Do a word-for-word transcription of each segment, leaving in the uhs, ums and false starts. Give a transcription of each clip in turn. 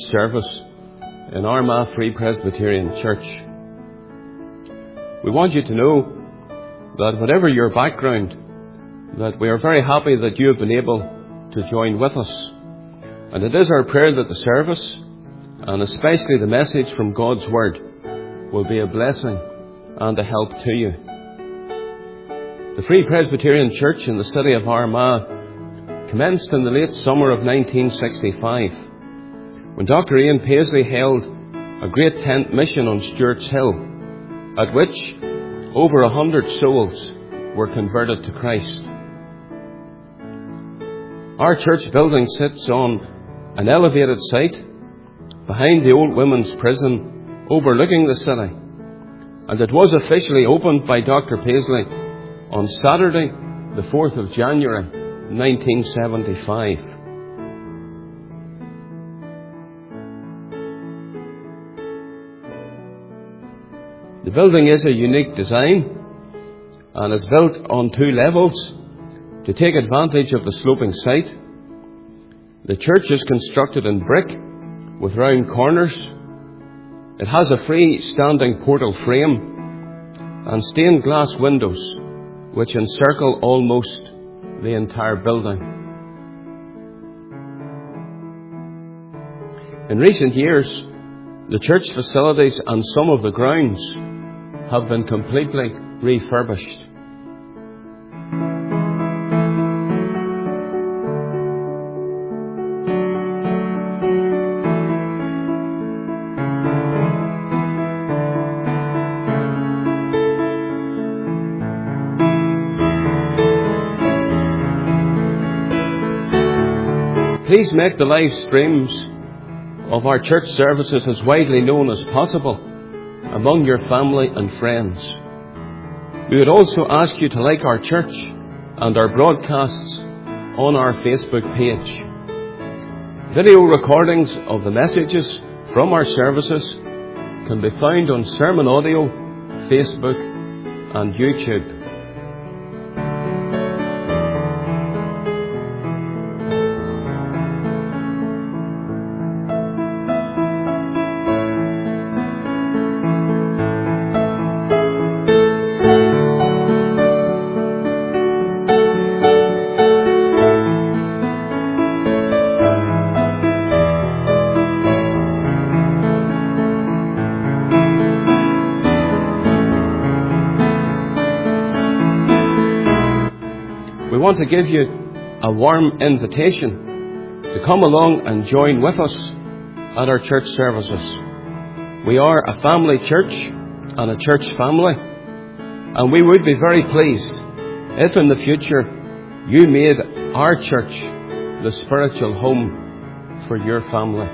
service in Armagh Free Presbyterian Church. We want you to know that whatever your background, that we are very happy that you have been able to join with us. And it is our prayer that the service, and especially the message from God's Word, will be a blessing and a help to you. The Free Presbyterian Church in the city of Armagh commenced in the late summer of nineteen sixty-five, when Doctor Ian Paisley held a great tent mission on Stewart's Hill, at which over a hundred souls were converted to Christ. Our church building sits on an elevated site behind the old women's prison overlooking the city, and it was officially opened by Doctor Paisley on Saturday, the fourth of January, nineteen seventy-five. The building is a unique design and is built on two levels to take advantage of the sloping site. The church is constructed in brick with round corners. It has a free-standing portal frame and stained glass windows which encircle almost the entire building. In recent years, the church facilities and some of the grounds have been completely refurbished. Please make the live streams of our church services as widely known as possible among your family and friends. We would also ask you to like our church and our broadcasts on our Facebook page. Video recordings of the messages from our services can be found on Sermon Audio, Facebook and YouTube. We want to give you a warm invitation to come along and join with us at our church services. We are a family church and a church family, and we would be very pleased if in the future you made our church the spiritual home for your family.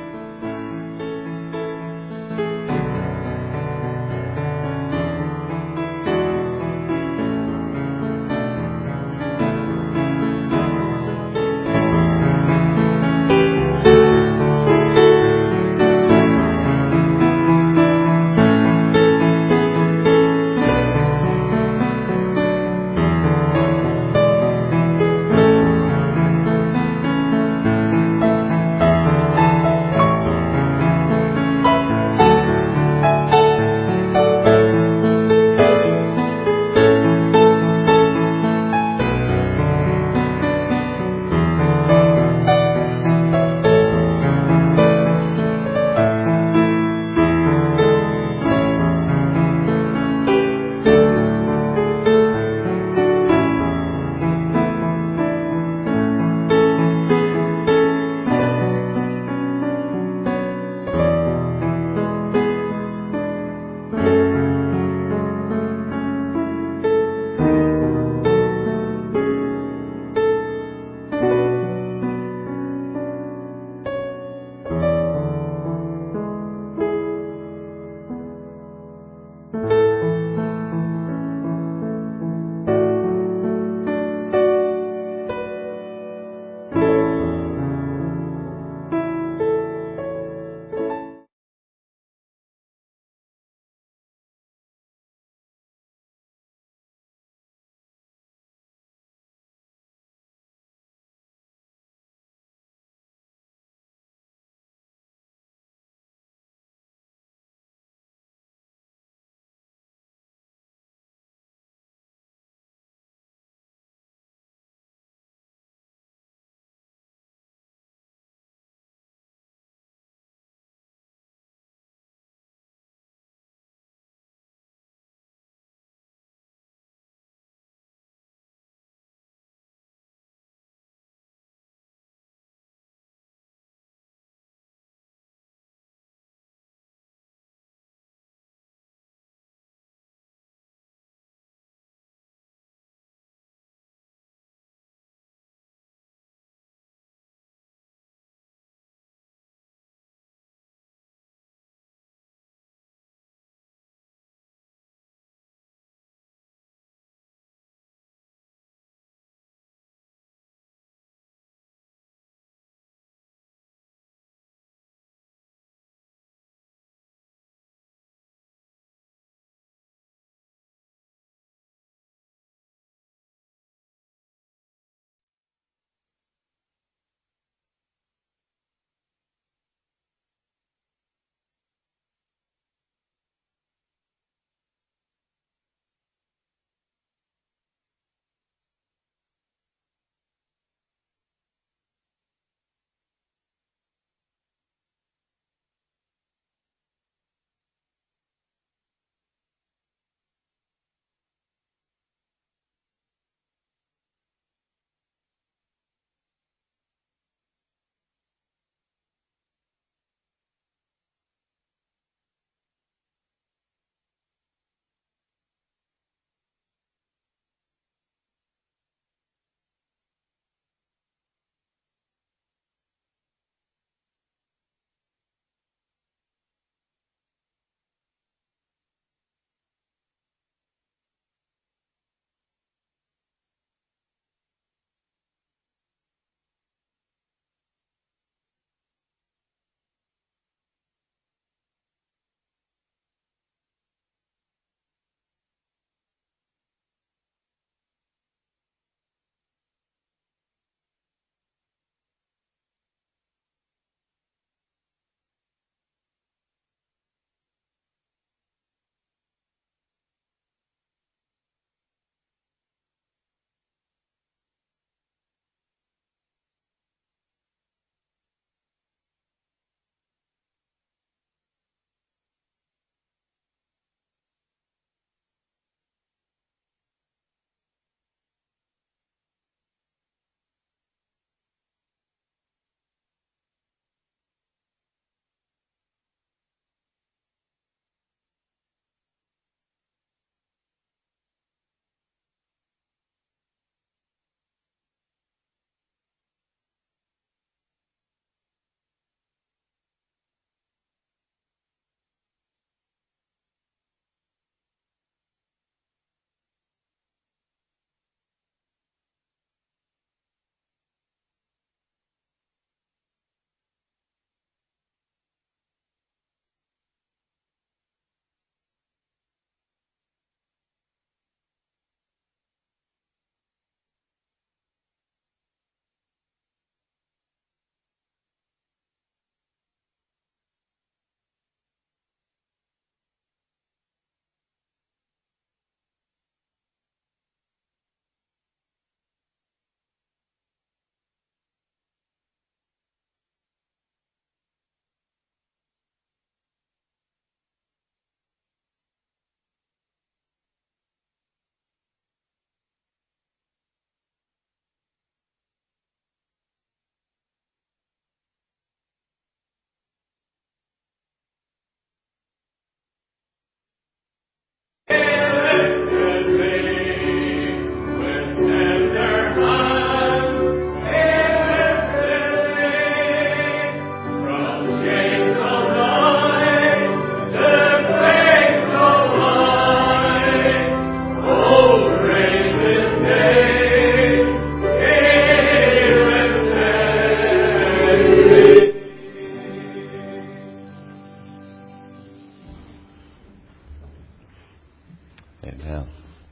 Amen.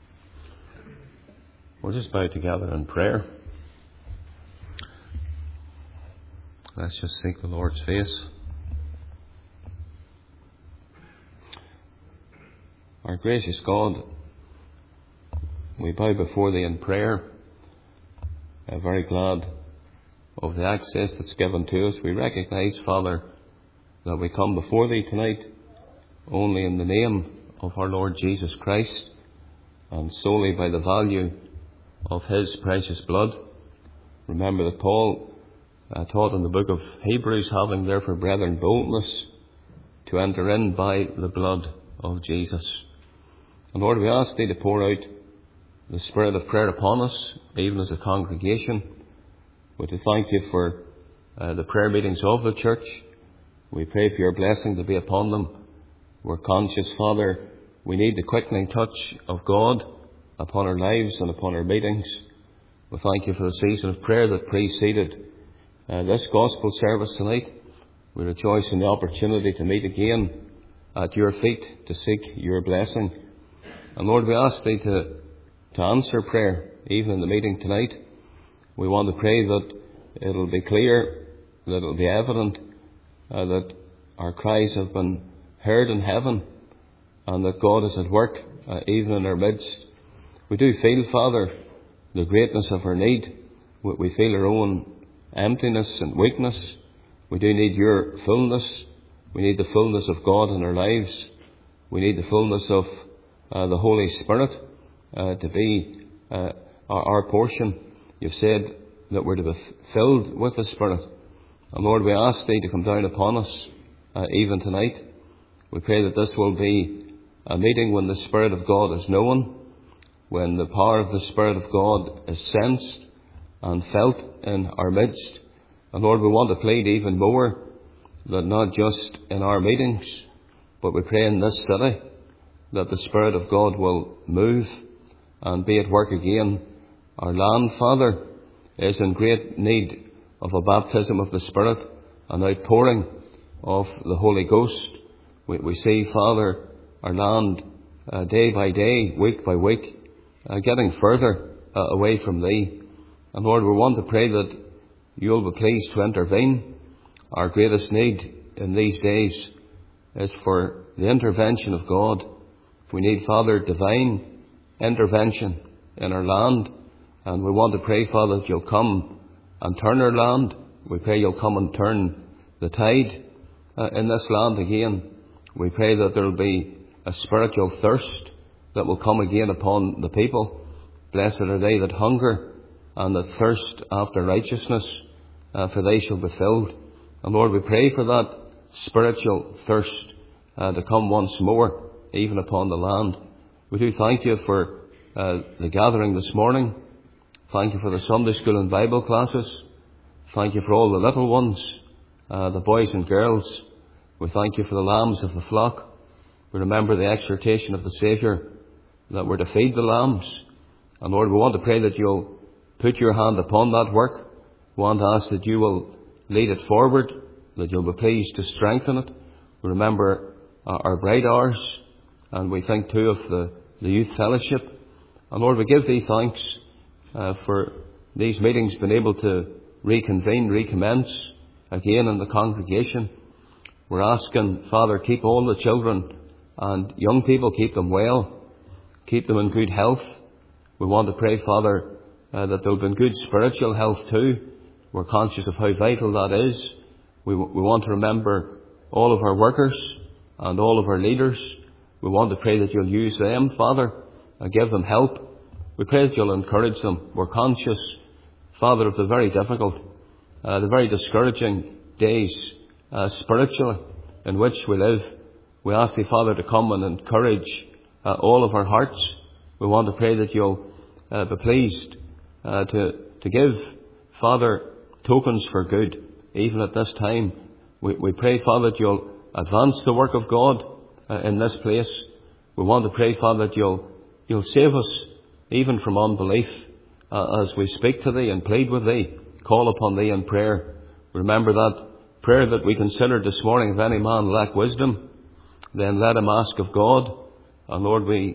We'll just bow together in prayer. Let's just seek the Lord's face. Our gracious God, we bow before Thee in prayer, uh, very glad of the access that's given to us. We recognise, Father, that we come before Thee tonight only in the name of our Lord Jesus Christ and solely by the value of His precious blood. Remember that Paul uh, taught in the book of Hebrews, having therefore, brethren, boldness to enter in by the blood of Jesus. And Lord, we ask Thee to pour out the spirit of prayer upon us, even as a congregation. We to thank You for uh, the prayer meetings of the church. We pray for Your blessing to be upon them. We're conscious, Father, we need the quickening touch of God upon our lives and upon our meetings. We thank You for the season of prayer that preceded uh, this gospel service tonight. We rejoice in the opportunity to meet again at Your feet to seek Your blessing. And Lord, we ask Thee to, to answer prayer, even in the meeting tonight. We want to pray that it'll be clear, that it'll be evident uh, that our cries have been heard in heaven, and that God is at work uh, even in our midst. We do feel, Father, the greatness of our need. We feel our own emptiness and weakness. We do need Your fullness. We need the fullness of God in our lives. We need the fullness of uh, the Holy Spirit uh, to be uh, our, our portion. You've said that we're to be filled with the Spirit. And Lord, we ask Thee to come down upon us uh, even tonight. We pray that this will be a meeting when the Spirit of God is known, when the power of the Spirit of God is sensed and felt in our midst. And Lord, we want to plead even more that not just in our meetings, but we pray in this city that the Spirit of God will move and be at work again. Our land, Father, is in great need of a baptism of the Spirit, an outpouring of the Holy Ghost. We, we see, Father, our land uh, day by day, week by week, uh, getting further uh, away from Thee. And Lord, we want to pray that You'll be pleased to intervene. Our greatest need in these days is for the intervention of God. We need, Father, divine intervention in our land. And we want to pray, Father, that You'll come and turn our land. We pray You'll come and turn the tide uh, in this land again. We pray that there will be a spiritual thirst that will come again upon the people. Blessed are they that hunger and that thirst after righteousness, uh, for they shall be filled. And Lord, we pray for that spiritual thirst uh, to come once more, even upon the land. We do thank You for uh, the gathering this morning. Thank You for the Sunday school and Bible classes. Thank You for all the little ones, uh, the boys and girls. We thank You for the lambs of the flock. We remember the exhortation of the Saviour that we're to feed the lambs. And Lord, we want to pray that You'll put Your hand upon that work. We want to ask that You will lead it forward, that You'll be pleased to strengthen it. We remember uh, our bright hours, and we think too of the, the youth fellowship. And Lord, we give Thee thanks uh, for these meetings being able to reconvene, recommence again in the congregation. We're asking, Father, keep all the children and young people, keep them well, keep them in good health. We want to pray, Father, uh, that they'll be in good spiritual health too. We're conscious of how vital that is. We, we want to remember all of our workers and all of our leaders. We want to pray that You'll use them, Father, and give them help. We pray that You'll encourage them. We're conscious, Father, of the very difficult, uh, the very discouraging days uh, spiritually in which we live. We ask Thee, Father, to come and encourage uh, all of our hearts. We want to pray that You'll uh, be pleased uh, to, to give, Father, tokens for good, even at this time. We, we pray, Father, that You'll advance the work of God uh, in this place. We want to pray, Father, that You'll, you'll save us even from unbelief uh, as we speak to Thee and plead with Thee, call upon Thee in prayer. Remember that prayer that we considered this morning, if any man lack wisdom, then let him ask of God. And Lord, we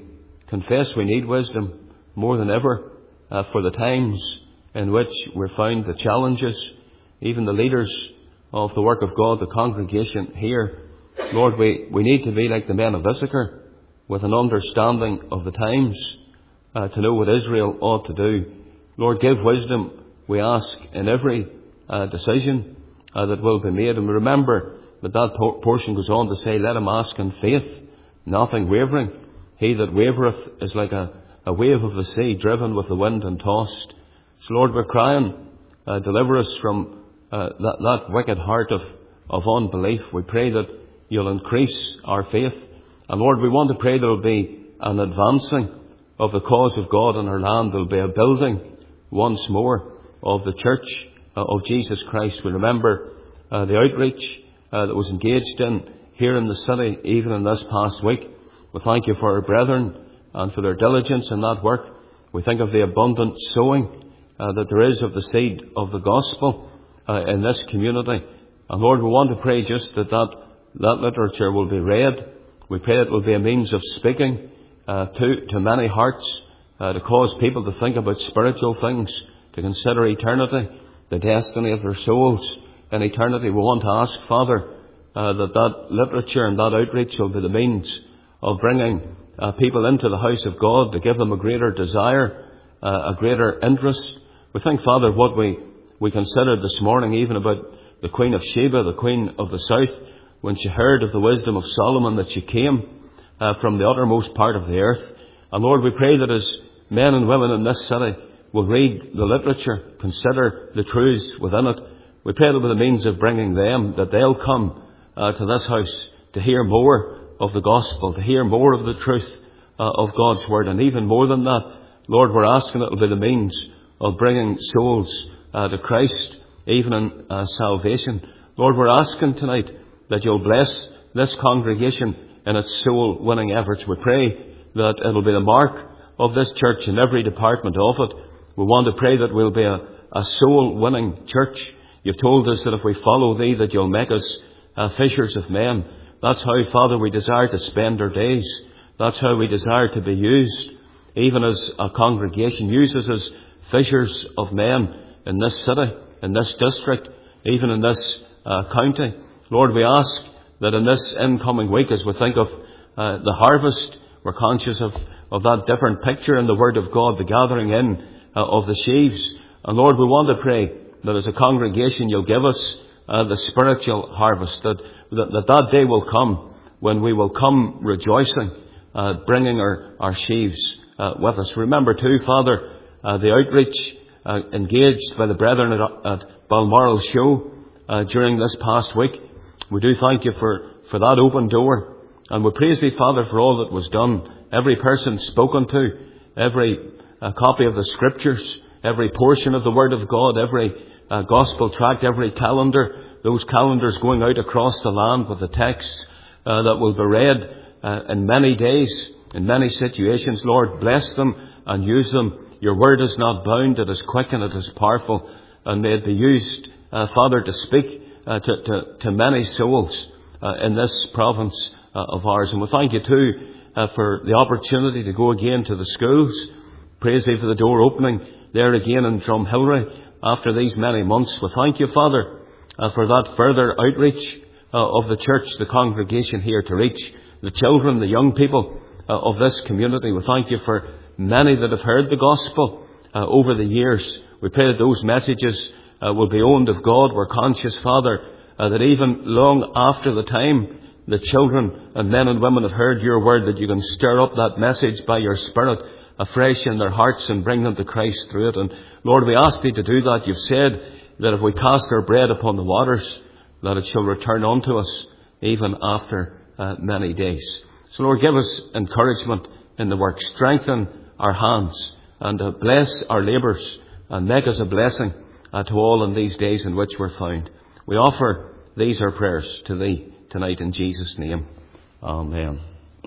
confess we need wisdom more than ever uh, for the times in which we're found, the challenges, even the leaders of the work of God, the congregation here. Lord, we, we need to be like the men of Issachar, with an understanding of the times, uh, to know what Israel ought to do. Lord, give wisdom, we ask, in every uh, decision uh, that will be made. And remember that that por- portion goes on to say, let him ask in faith, nothing wavering. He that wavereth is like a, a wave of the sea, driven with the wind and tossed. So Lord, we're crying, uh, deliver us from uh, that, that wicked heart of, of unbelief. We pray that you'll increase our faith. And Lord, we want to pray there will be an advancing of the cause of God in our land. There will be a building once more of the church uh, of Jesus Christ. We remember uh, the outreach uh, that was engaged in here in the city, even in this past week. We thank you for our brethren and for their diligence in that work. We think of the abundant sowing uh, that there is of the seed of the gospel uh, in this community. And Lord, we want to pray just that that, that literature will be read. We pray it will be a means of speaking uh, to, to many hearts, uh, to cause people to think about spiritual things, to consider eternity, the destiny of their souls in eternity. We want to ask, Father, uh, that that literature and that outreach will be the means of bringing uh, people into the house of God, to give them a greater desire, uh, a greater interest. We think, Father, what we, we considered this morning, even about the Queen of Sheba, the Queen of the South, when she heard of the wisdom of Solomon, that she came uh, from the uttermost part of the earth. And Lord, we pray that as men and women in this city will read the literature, consider the truths within it, we pray that with the means of bringing them, that they'll come uh, to this house to hear more of the gospel, to hear more of the truth uh, of God's word. And even more than that, Lord, we're asking it will be the means of bringing souls uh, to Christ, even in uh, salvation. Lord, we're asking tonight that you'll bless this congregation in its soul-winning efforts. We pray that it'll be the mark of this church in every department of it. We want to pray that we'll be a, a soul-winning church. You've told us that if we follow thee, that you'll make us uh, fishers of men. That's how, Father, we desire to spend our days. That's how we desire to be used, even as a congregation. Use us as fishers of men in this city, in this district, even in this uh, county. Lord, we ask that in this incoming week, as we think of uh, the harvest, we're conscious of, of that different picture in the Word of God, the gathering in uh, of the sheaves. And Lord, we want to pray that as a congregation you'll give us uh, the spiritual harvest, that, that that that day will come when we will come rejoicing, uh, bringing our, our sheaves uh, with us. Remember too, Father, uh, the outreach uh, engaged by the brethren at, at Balmoral Show uh, during this past week. We do thank you for, for that open door. And we praise thee, Father, for all that was done. Every person spoken to, every uh, copy of the Scriptures, every portion of the Word of God, every uh, gospel tract, every calendar, those calendars going out across the land with the texts uh, that will be read uh, in many days, in many situations. Lord, bless them and use them. Your Word is not bound, it is quick and it is powerful. And may it be used, uh, Father, to speak uh, to, to, to many souls uh, in this province uh, of ours. And we thank you too uh, for the opportunity to go again to the schools. Praise thee for the door opening there again in Drumhilry after these many months. We thank you, Father, uh, for that further outreach uh, of the church, the congregation here, to reach the children, the young people uh, of this community. We thank you for many that have heard the gospel uh, over the years. We pray that those messages uh, will be owned of God. We're conscious, Father, uh, that even long after the time the children and men and women have heard your word, that you can stir up that message by your Spirit afresh in their hearts and bring them to Christ through it. And Lord, we ask thee to do that. You've said that if we cast our bread upon the waters, that it shall return unto us even after uh, many days. So Lord, give us encouragement in the work. Strengthen our hands and uh, bless our labours and make us a blessing uh, to all in these days in which we're found. We offer these our prayers to thee tonight in Jesus' name. Amen.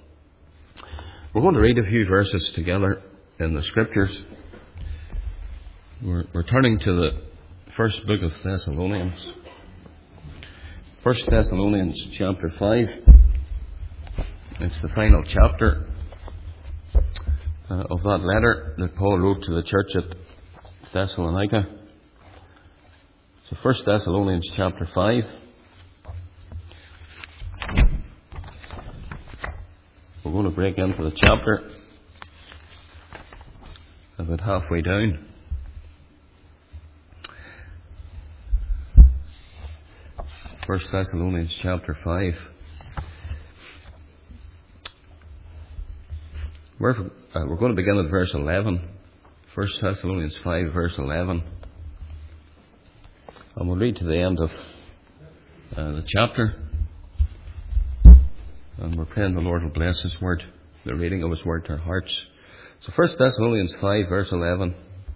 We're going to read a few verses together in the Scriptures. We're, we're turning to the first book of Thessalonians. First Thessalonians chapter five. It's the final chapter. uh, of that letter that Paul wrote to the church at Thessalonica. So First Thessalonians chapter five. We're going to break into the chapter about halfway down. First Thessalonians chapter five. We're, uh, we're going to begin at verse eleven. First Thessalonians five, verse eleven. And we'll read to the end of uh, the chapter. And we're praying the Lord will bless His word, the reading of His word to our hearts. So First Thessalonians five, verse eleven.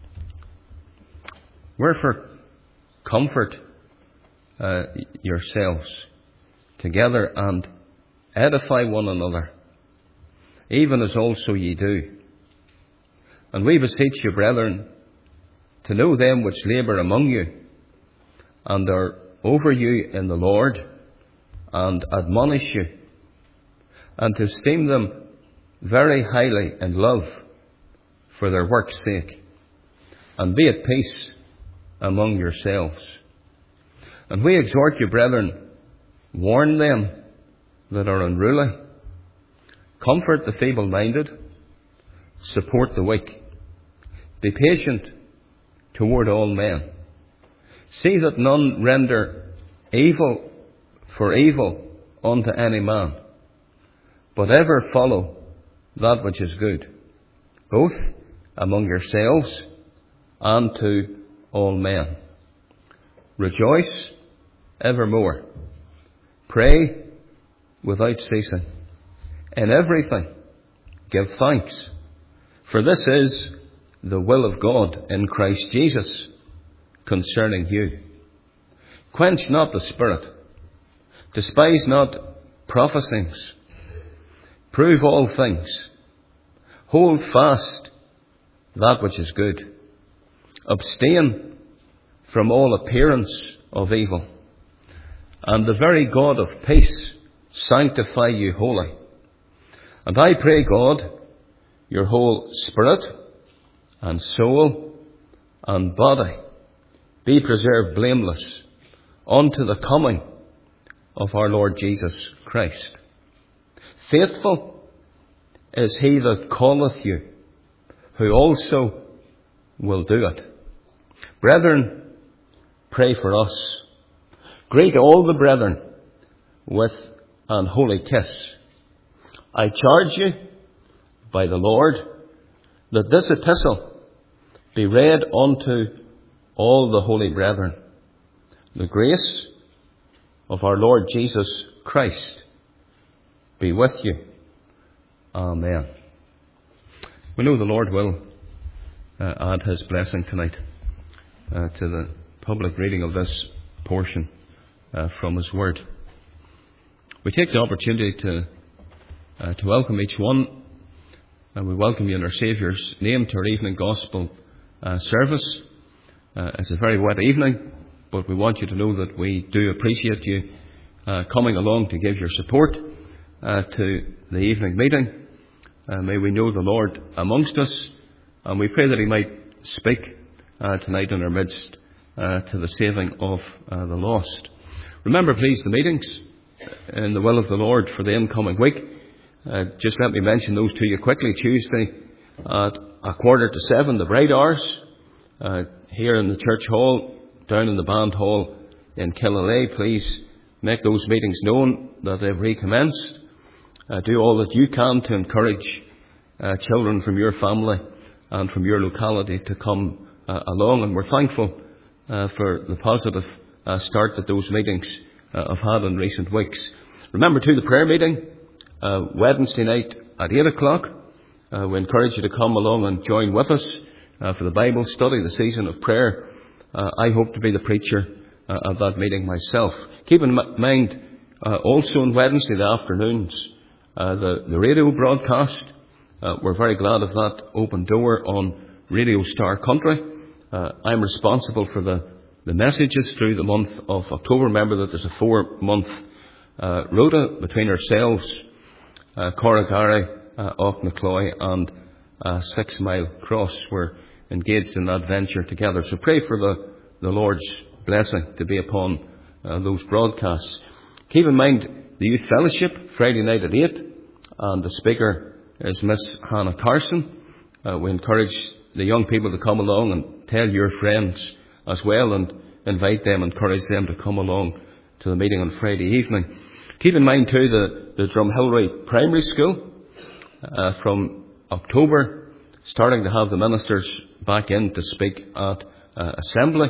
Wherefore comfort uh, yourselves together and edify one another, even as also ye do. And we beseech you, brethren, to know them which labour among you, and are over you in the Lord, and admonish you, and to esteem them very highly in love for their work's sake, and be at peace among yourselves. And we exhort you, brethren, warn them that are unruly, comfort the feeble-minded, support the weak, be patient toward all men. See that none render evil for evil unto any man, but ever follow that which is good, both among yourselves and to all men. Rejoice evermore. Pray without ceasing. In everything give thanks, for this is the will of God in Christ Jesus concerning you. Quench not the spirit, despise not prophecies, prove all things, hold fast that which is good, abstain from all appearance of evil, and the very God of peace sanctify you wholly. And I pray God, your whole spirit and soul and body be preserved blameless unto the coming of our Lord Jesus Christ. Faithful is he that calleth you, who also will do it. Brethren, pray for us. Greet all the brethren with an holy kiss. I charge you by the Lord that this epistle be read unto all the holy brethren. The grace of our Lord Jesus Christ be with you. Amen. We know the Lord will uh, add His blessing tonight uh, to the public reading of this portion uh, from His Word. We take the opportunity to uh, to welcome each one, and we welcome you in our Saviour's name to our evening gospel uh, service. Uh, it's a very wet evening, but we want you to know that we do appreciate you uh, coming along to give your support uh, to the evening meeting. Uh, may we know the Lord amongst us, and we pray that He might speak uh, tonight in our midst uh, to the saving of uh, the lost. Remember, please, the meetings in the will of the Lord for the incoming week. Uh, just let me mention those to you quickly. Tuesday at a quarter to seven, the Bright Hours, uh, here in the church hall, down in the band hall in Killalay. Please make those meetings known that they've recommenced. Uh, do all that you can to encourage uh, children from your family and from your locality to come uh, along. And we're thankful uh, for the positive uh, start that those meetings uh, have had in recent weeks. Remember too, the prayer meeting uh, Wednesday night at eight o'clock. Uh, we encourage you to come along and join with us uh, for the Bible study, the season of prayer. Uh, I hope to be the preacher uh, at that meeting myself. Keep in mind uh, also on Wednesday the afternoons, uh, the, the radio broadcast. Uh, we're very glad of that open door on Radio Star Country. Uh, I'm responsible for the, the messages through the month of October. Remember that there's a four-month uh, rota between ourselves, uh, Corrigary, uh, Auchnacloy and uh, six-mile cross. We're engaged in that venture together. So pray for the, the Lord's blessing to be upon uh, those broadcasts. Keep in mind the Youth Fellowship, Friday night at eight, and the speaker is Miss Hannah Carson. Uh, we encourage the young people to come along and tell your friends as well, and invite them, encourage them to come along to the meeting on Friday evening. Keep in mind too the, the Drumhillery Primary School, uh, from October, starting to have the ministers back in to speak at uh, assembly.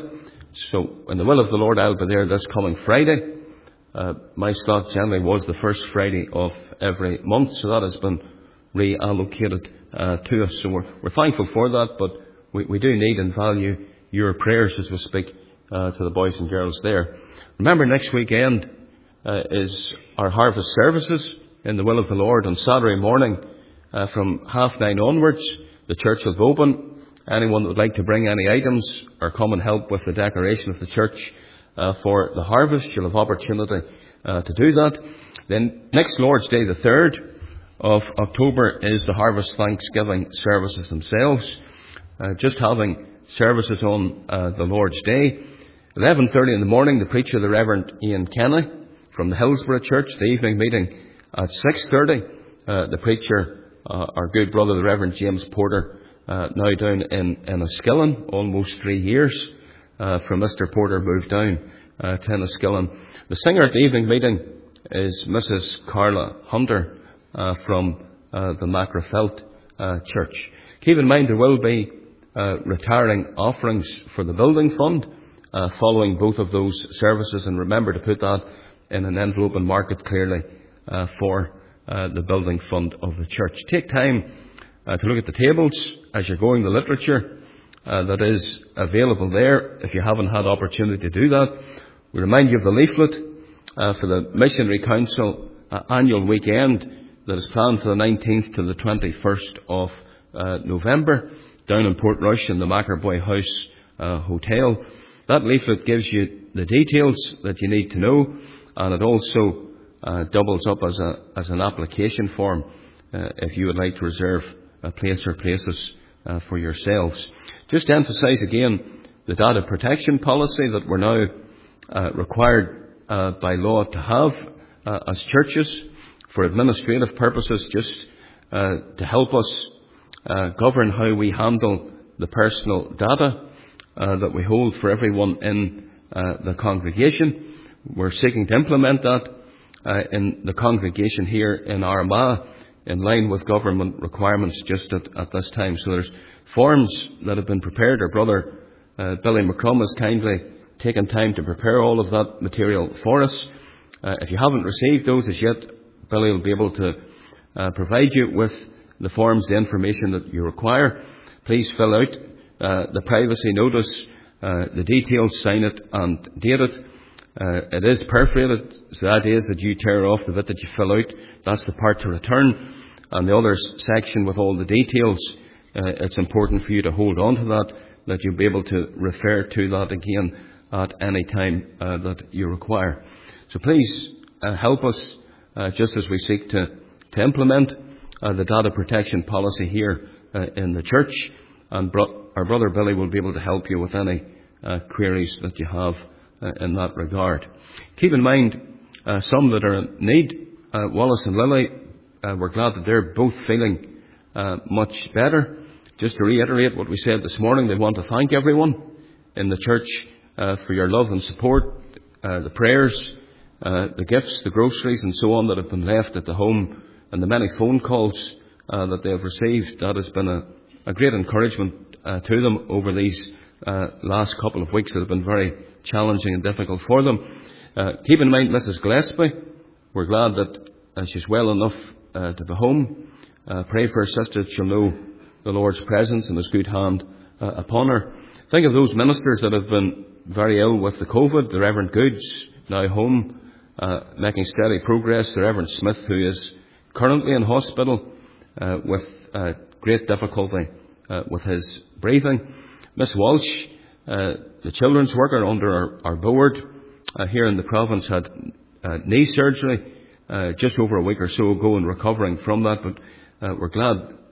So in the will of the Lord, I'll be there this coming Friday. Uh, my slot generally was the first Friday of every month, so that has been reallocated uh, to us. So we're, we're thankful for that, but we, we do need and value your prayers as we speak uh, to the boys and girls there. Remember, next weekend uh, is our harvest services in the will of the Lord on Saturday morning uh, from half nine onwards. The church will be open. Anyone that would like to bring any items or come and help with the decoration of the church uh, for the harvest, you'll have opportunity uh, to do that. Then next Lord's Day, the third of October, is the Harvest Thanksgiving services themselves. Uh, just having services on uh, the Lord's Day. eleven thirty in the morning, the preacher, the Reverend Ian Kenny from the Hillsborough Church. The evening meeting at six thirty. Uh, the preacher, uh, our good brother, the Reverend James Porter, uh, now down in, in Enniskillen, almost three years uh, from Mister Porter moved down uh, to Enniskillen. The singer at the evening meeting is Missus Carla Hunter uh, from uh, the Macrofelt uh, Church. Keep in mind there will be uh, retiring offerings for the building fund uh, following both of those services, and remember to put that in an envelope and mark it clearly uh, for uh, the building fund of the church. Take time uh, to look at the tables as you're going, the literature uh, that is available there if you haven't had opportunity to do that. We remind you of the leaflet uh, for the Missionary Council uh, annual weekend that is planned for the nineteenth to the twenty-first of uh, November down in Portrush in the Mackerboy House uh, Hotel. That leaflet gives you the details that you need to know, and it also uh, doubles up as a as an application form uh, if you would like to reserve a place or places uh, for yourselves. Just to emphasise again the data protection policy that we're now uh, required uh, by law to have uh, as churches for administrative purposes, just uh, to help us uh, govern how we handle the personal data uh, that we hold for everyone in uh, the congregation. We're seeking to implement that uh, in the congregation here in Armagh in line with government requirements just at, at this time. So there's forms that have been prepared. Our brother uh, Billy McCrum has kindly taken time to prepare all of that material for us. Uh, if you haven't received those as yet, Billy will be able to uh, provide you with the forms, the information that you require. Please fill out uh, the privacy notice, uh, the details, sign it and date it. Uh, it is perforated, so that is that you tear off the bit that you fill out. That's the part to return. And the other section with all the details, uh, it's important for you to hold on to that, that you'll be able to refer to that again at any time uh, that you require. So please uh, help us uh, just as we seek to, to implement uh, the data protection policy here uh, in the church. And bro- our brother Billy will be able to help you with any uh, queries that you have uh, in that regard. Keep in mind uh, some that are in need. Uh, Wallace and Lily, uh, we're glad that they're both feeling uh, much better. Just to reiterate what we said this morning, they want to thank everyone in the church uh, for your love and support, uh, the prayers, uh, the gifts, the groceries and so on that have been left at the home, and the many phone calls uh, that they have received. That has been a, a great encouragement uh, to them over these uh, last couple of weeks that have been very challenging and difficult for them. Uh, keep in mind Missus Gillespie. We're glad that uh, she's well enough uh, to be home. Uh, pray for her sister that she'll know the Lord's presence and His good hand uh, upon her. Think of those ministers that have been very ill with the COVID. The Reverend Goods, now home, uh, making steady progress. The Reverend Smith, who is currently in hospital uh, with uh, great difficulty uh, with his breathing. Miss Walsh, uh, the children's worker under our, our board uh, here in the province, had uh, knee surgery uh, just over a week or so ago and recovering from that. But uh, we're glad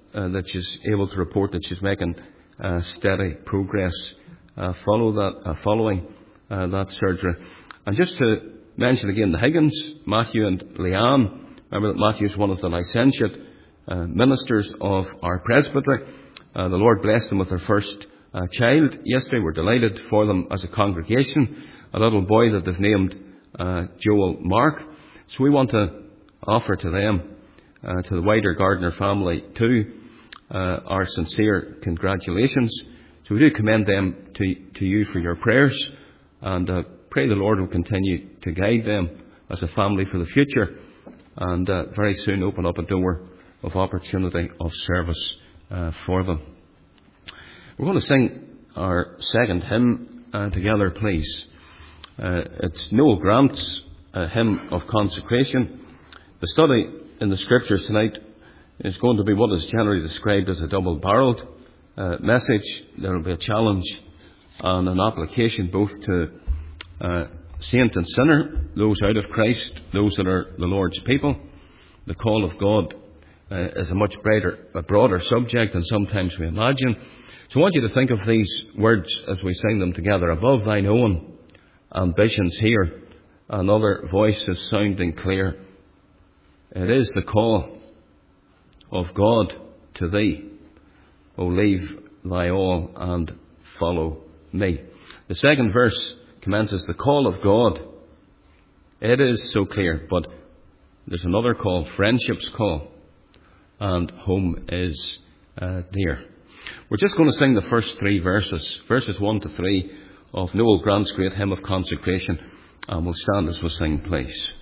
uh, that she's able to report that she's making uh, steady progress uh, follow that, uh, following uh, that surgery. And just to mention again the Higgins, Matthew and Leanne. Remember that Matthew is one of the licentiate uh, ministers of our presbytery. Uh, the Lord blessed them with their first uh, child yesterday. We're delighted for them as a congregation. A little boy that they've named uh, Joel Mark. So we want to offer to them, uh, to the wider Gardner family too, uh, our sincere congratulations. So we do commend them to, to you for your prayers, and uh, pray the Lord will continue to guide them as a family for the future, and uh, very soon open up a door of opportunity of service uh, for them. We're going to sing our second hymn uh, together, please. Uh, it's Noel Grant's uh, hymn of consecration. The study in the scriptures tonight is going to be what is generally described as a double-barreled uh, message. There will be a challenge and an application both to uh, saint and sinner, those out of Christ, those that are the Lord's people. The call of God uh, is a much brighter, a broader subject than sometimes we imagine. So I want you to think of these words as we sing them together. Above thine own ambitions here, another voice is sounding clear. It is the call of God to thee. O leave thy all and follow me. The second verse commences the call of God. It is so clear, but there's another call, friendship's call, and home is uh, dear. We're just going to sing the first three verses, verses one to three of Noel Grant's great hymn of consecration, and we'll stand as we sing, please.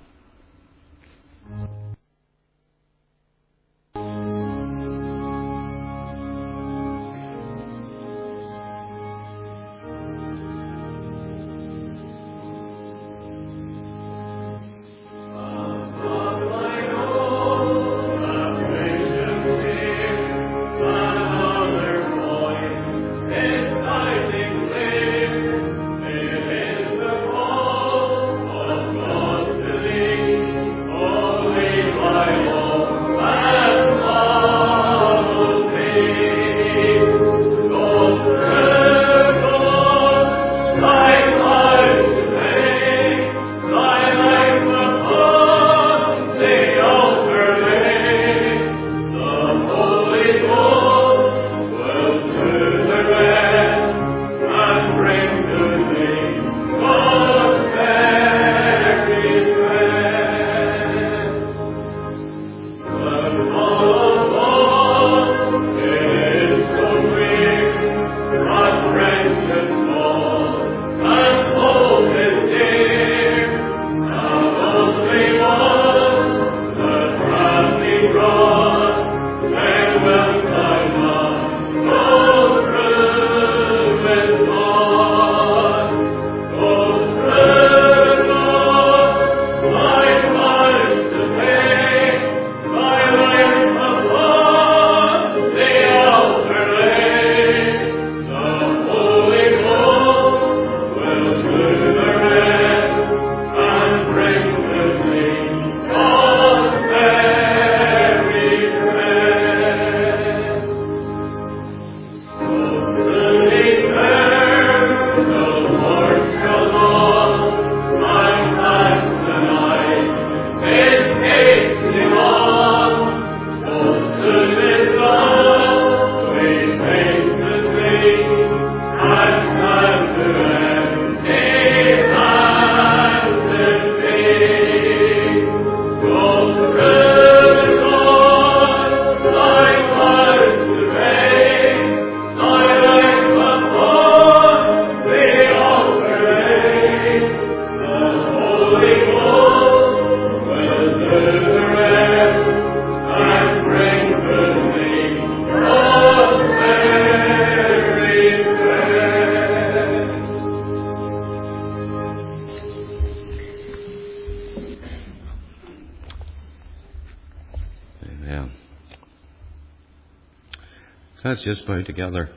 Let's just bow together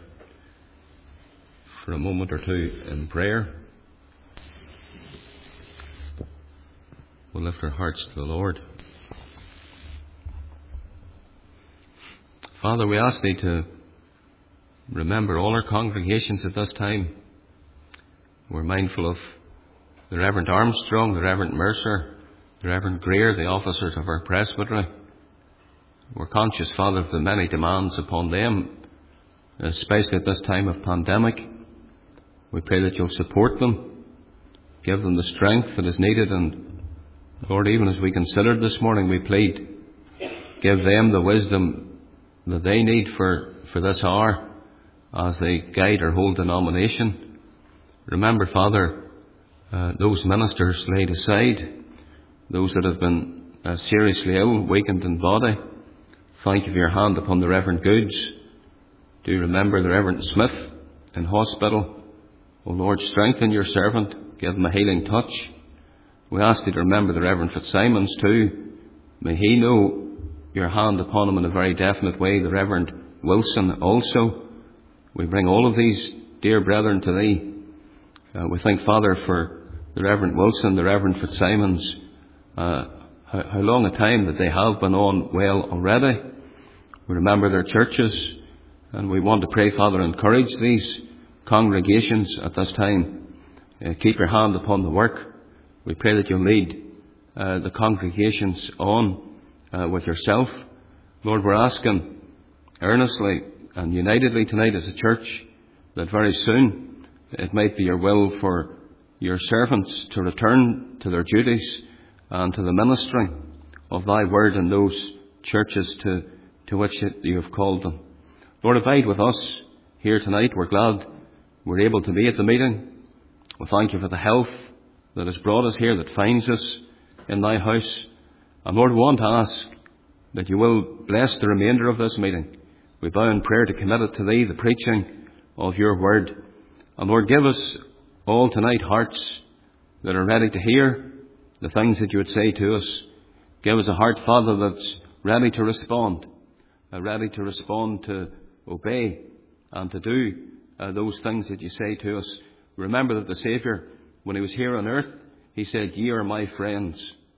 for a moment or two in prayer. We'll lift our hearts to the Lord. Father, we ask Thee to remember all our congregations at this time. We're mindful of the Reverend Armstrong, the Reverend Mercer, the Reverend Greer, the officers of our presbytery. We're conscious, Father, of the many demands upon them, especially at this time of pandemic. We pray that You'll support them, give them the strength that is needed, and Lord, even as we considered this morning, we plead, give them the wisdom that they need for, for this hour as they guide our whole denomination. Remember, Father, uh, those ministers laid aside, those that have been uh, seriously ill, weakened in body. Thank You for Your hand upon the Reverend Goods. Do remember the Reverend Smith in hospital. O Lord, strengthen Your servant, give him a healing touch. We ask Thee to remember the Reverend Fitzsimons too. May he know Your hand upon him in a very definite way. The Reverend Wilson also. We bring all of these dear brethren to Thee. Uh, we thank, Father, for the Reverend Wilson, the Reverend Fitzsimons, uh, how, how long a time that they have been on well already. We remember their churches, and we want to pray, Father, encourage these congregations at this time. Uh, keep Your hand upon the work. We pray that You'll lead uh, the congregations on Uh, with Yourself. Lord, we're asking earnestly and unitedly tonight as a church that very soon it might be Your will for Your servants to return to their duties and to the ministry of Thy word in those churches to, to which You have called them. Lord, abide with us here tonight. We're glad we're able to be at the meeting. We thank You for the health that has brought us here, that finds us in Thy house. And Lord, we want to ask that You will bless the remainder of this meeting. We bow in prayer to commit it to Thee, the preaching of Your word. And Lord, give us all tonight hearts that are ready to hear the things that You would say to us. Give us a heart, Father, that's ready to respond, uh, ready to respond to obey and to do uh, those things that You say to us. Remember that the Saviour, when He was here on earth, He said, Ye are My friends,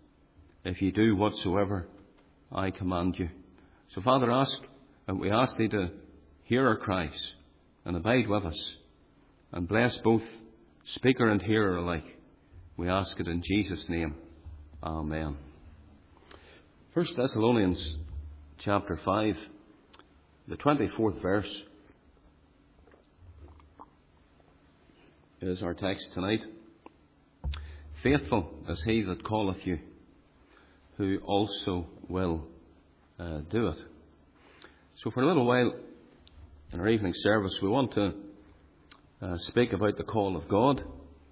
if ye do whatsoever I command you. So, Father, ask, and we ask Thee to hear our cries and abide with us and bless both speaker and hearer alike. We ask it in Jesus' name. Amen. First Thessalonians chapter five, the twenty-fourth verse is our text tonight. Faithful is He that calleth you, who also will uh, do it. So for a little while in our evening service, we want to uh, speak about the call of God.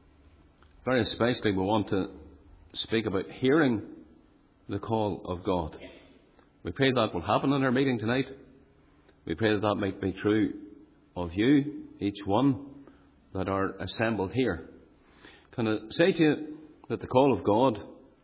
Very especially, we want to speak about hearing the call of God. We pray that will happen in our meeting tonight. We pray that that might be true of you, each one that are assembled here. Can I say to you that the call of God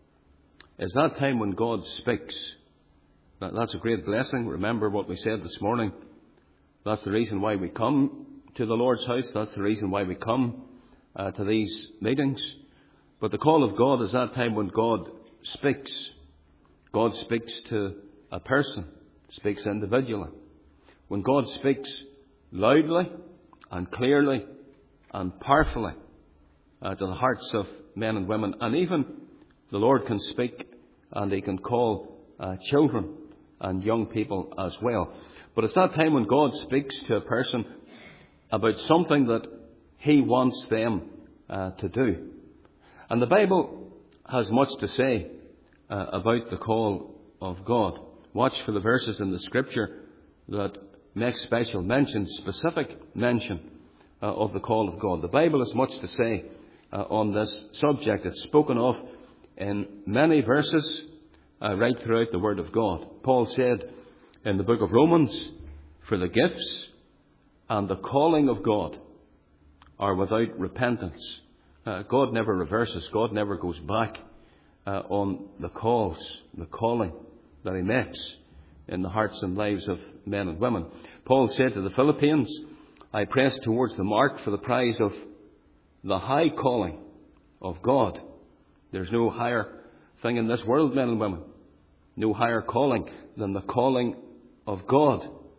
is that time when God speaks. That, that's a great blessing. Remember what we said this morning. That's the reason why we come to the Lord's house. That's the reason why we come uh, to these meetings. But the call of God is that time when God speaks. God speaks to a person, speaks individually. When God speaks loudly and clearly and powerfully uh, to the hearts of men and women, and even the Lord can speak and He can call uh, children and young people as well. But it's that time when God speaks to a person about something that He wants them uh, to do. And the Bible has much to say uh, about the call of God. Watch for the verses in the Scripture that make special mention, specific mention uh, of the call of God. The Bible has much to say uh, on this subject. It's spoken of in many verses uh, right throughout the Word of God. Paul said in the book of Romans, for the gifts and the calling of God are without repentance. Uh, God never reverses. God never goes back uh, on the calls, the calling that He makes in the hearts and lives of men and women. Paul said to the Philippians, I press towards the mark for the prize of the high calling of God. There's no higher thing in this world, men and women, no higher calling than the calling of God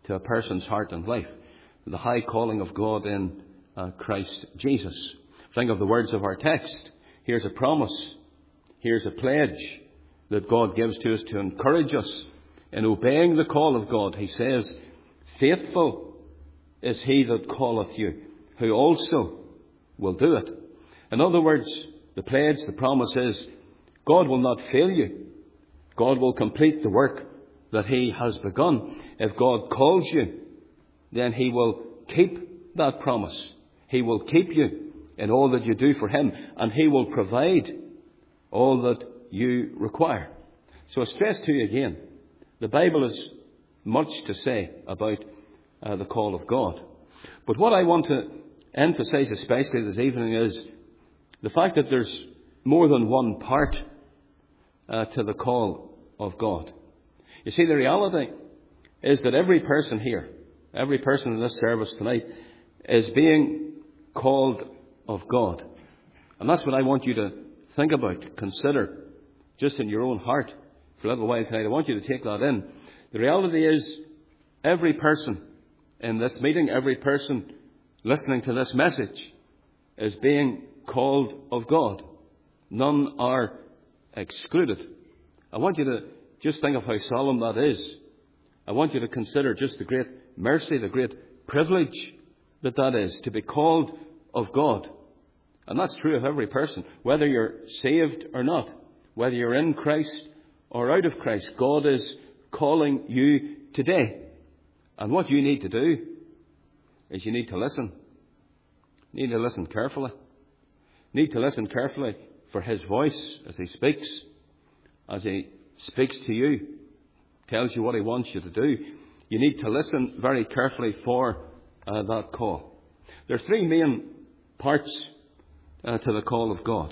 to a person's heart and life. The high calling of God in uh, Christ Jesus. Think of the words of our text. Here's a promise. Here's a pledge that God gives to us to encourage us in obeying the call of God. He says, faithful is he that calleth you, who also will do it. In other words, the pledge, the promise is, God will not fail you. God will complete the work that he has begun. If God calls you, then he will keep that promise. He will keep you in all that you do for him, and he will provide all that you require. So I stress to you again, the Bible has much to say about uh, the call of God. But what I want to emphasize especially this evening is the fact that there's more than one part uh, to the call of God. You see, the reality is that every person here, every person in this service tonight, is being called of God. And that's what I want you to think about, consider, just in your own heart for a little while tonight. I want you to take that in. The reality is, every person in this meeting, every person listening to this message, is being called of God. None are excluded. I want you to just think of how solemn that is. I want you to consider just the great mercy, the great privilege that that is, to be called of God. And that's true of every person, whether you're saved or not, whether you're in Christ or out of Christ. God is calling you today. And what you need to do is you need to listen. You need to listen carefully. You need to listen carefully for his voice as he speaks, as he speaks to you, tells you what he wants you to do. You need to listen very carefully for uh, that call. There are three main parts uh, to the call of God.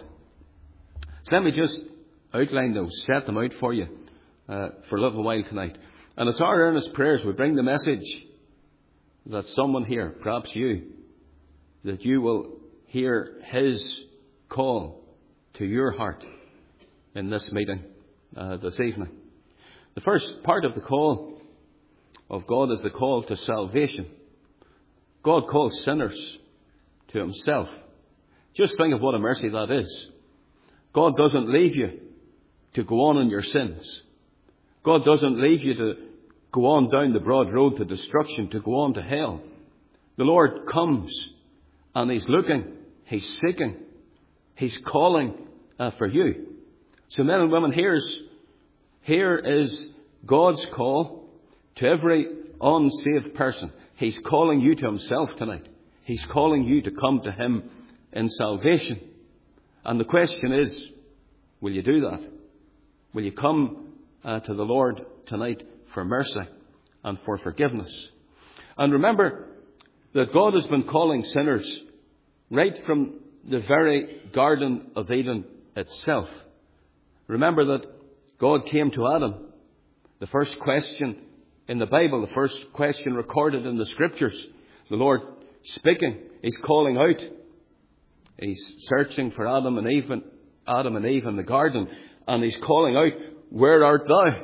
So let me just outline those, set them out for you uh, for a little while tonight. And it's our earnest prayers we bring the message that someone here, perhaps you, that you will hear his call to your heart in this meeting uh, this evening. The first part of the call of God is the call to salvation. God calls sinners to himself. Just think of what a mercy that is. God doesn't leave you to go on in your sins. God doesn't leave you to go on down the broad road to destruction, to go on to hell. The Lord comes and he's looking, he's seeking, he's calling uh, for you. So men and women, here's, here is God's call to every unsaved person. He's calling you to himself tonight. He's calling you to come to him in salvation. And the question is, will you do that? Will you come uh, to the Lord tonight for mercy and for forgiveness? And remember that God has been calling sinners right from the very Garden of Eden itself. Remember that God came to Adam. The first question in the Bible, the first question recorded in the Scriptures, the Lord speaking, he's calling out. He's searching for Adam and Eve, Adam and Eve in the garden, and he's calling out, "Where art thou?"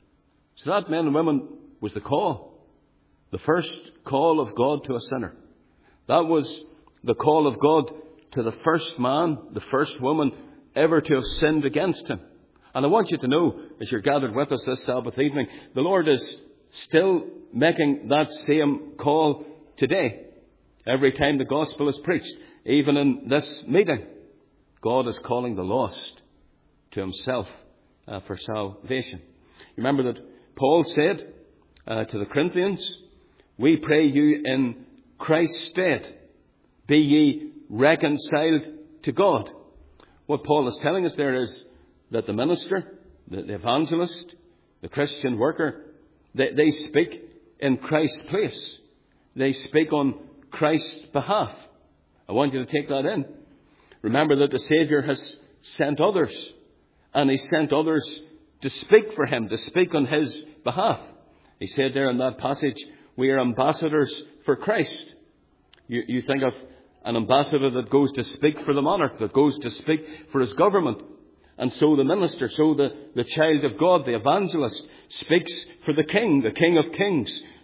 So that, men and women, was the call. The first call of God to a sinner. That was the call of God to the first man, the first woman ever to have sinned against him. And I want you to know, as you're gathered with us this Sabbath evening, the Lord is still making that same call today. Every time the gospel is preached, even in this meeting, God is calling the lost to himself uh, for salvation. Remember that Paul said uh, to the Corinthians, "We pray you in Christ's stead, be ye reconciled to God." What Paul is telling us there is that the minister, the, the evangelist, the Christian worker, they, they speak in Christ's place. They speak on Christ's behalf. I want you to take that in. Remember that the Saviour has sent others, and he sent others to speak for him, to speak on his behalf. He said there in that passage, we are ambassadors for Christ. You, you think of an ambassador that goes to speak for the monarch, that goes to speak for his government. And so the minister, so the, the child of God, the evangelist, speaks for the King, the King of Kings,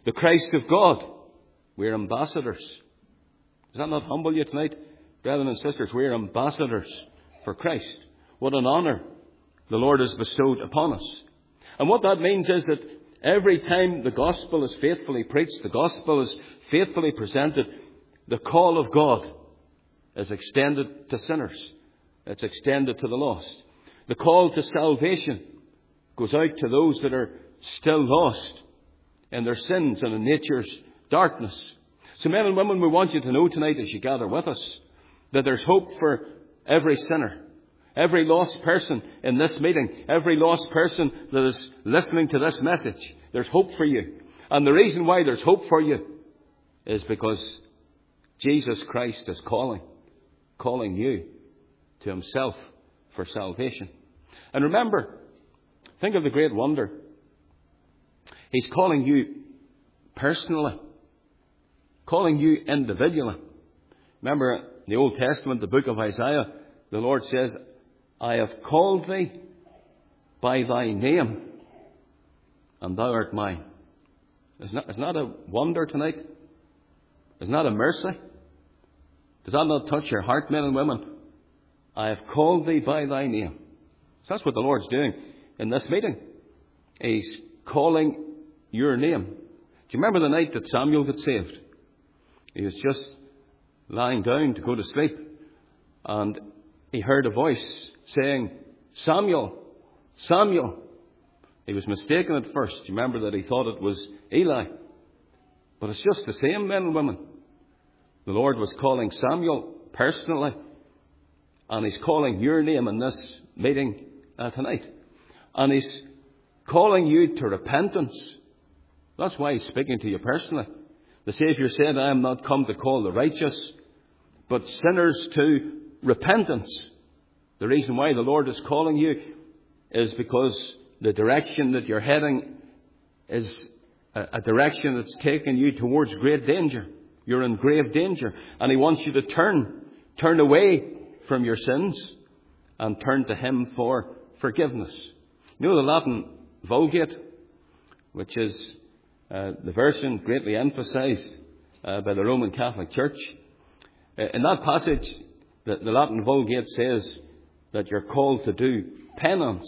The Christ of God. We're ambassadors. Does that not humble you tonight? Brethren and sisters, we're ambassadors for Christ. What an honour the Lord has bestowed upon us. And what that means is that every time the gospel is faithfully preached, the gospel is faithfully presented, the call of God is extended to sinners. It's extended to the lost. The call to salvation goes out to those that are still lost in their sins and in nature's darkness. So men and women, we want you to know tonight as you gather with us that there's hope for every sinner, every lost person in this meeting, every lost person that is listening to this message. There's hope for you. And the reason why there's hope for you is because Jesus Christ is calling, calling you to himself for salvation. And remember, think of the great wonder. He's calling you personally, calling you individually. Remember in the Old Testament, the book of Isaiah, the Lord says, I have called thee by thy name, and thou art mine. Isn't that, isn't that a wonder tonight? Isn't that a mercy? Does that not touch your heart, men and women? I have called thee by thy name. So that's what the Lord's doing in this meeting. He's calling your name. Do you remember the night that Samuel got saved? He was just lying down to go to sleep, and he heard a voice saying, Samuel, Samuel. He was mistaken at first. You remember that he thought it was Eli. But it's just the same, men and women. The Lord was calling Samuel personally, and he's calling your name in this meeting uh, tonight. And he's calling you to repentance. That's why he's speaking to you personally. The Saviour said, I am not come to call the righteous, but sinners to repentance. The reason why the Lord is calling you is because the direction that you're heading is a, a direction that's taking you towards great danger. You're in grave danger. And he wants you to turn, turn away from your sins and turn to him for forgiveness. You know the Latin Vulgate, which is uh, the version greatly emphasized uh, by the Roman Catholic Church. Uh, in that passage, the, the Latin Vulgate says that you're called to do penance.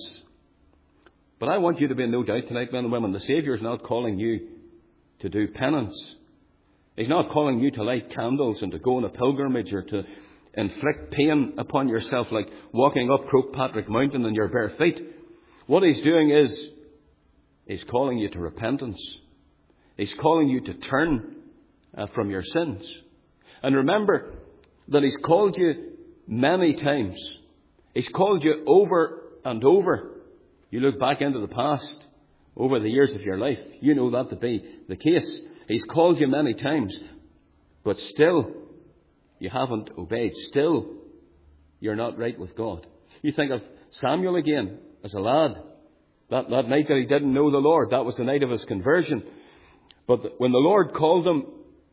But I want you to be in no doubt tonight, men and women, the Saviour is not calling you to do penance. He's not calling you to light candles and to go on a pilgrimage or to inflict pain upon yourself like walking up Croagh Mountain on your bare feet. What he's doing is he's calling you to repentance. He's calling you to turn uh, from your sins. And remember that he's called you many times. He's called you over and over. You look back into the past, over the years of your life, you know that to be the case. He's called you many times, but still you haven't obeyed. Still you're not right with God. You think of Samuel again as a lad. That, that night that he didn't know the Lord, that was the night of his conversion. But when the Lord called him,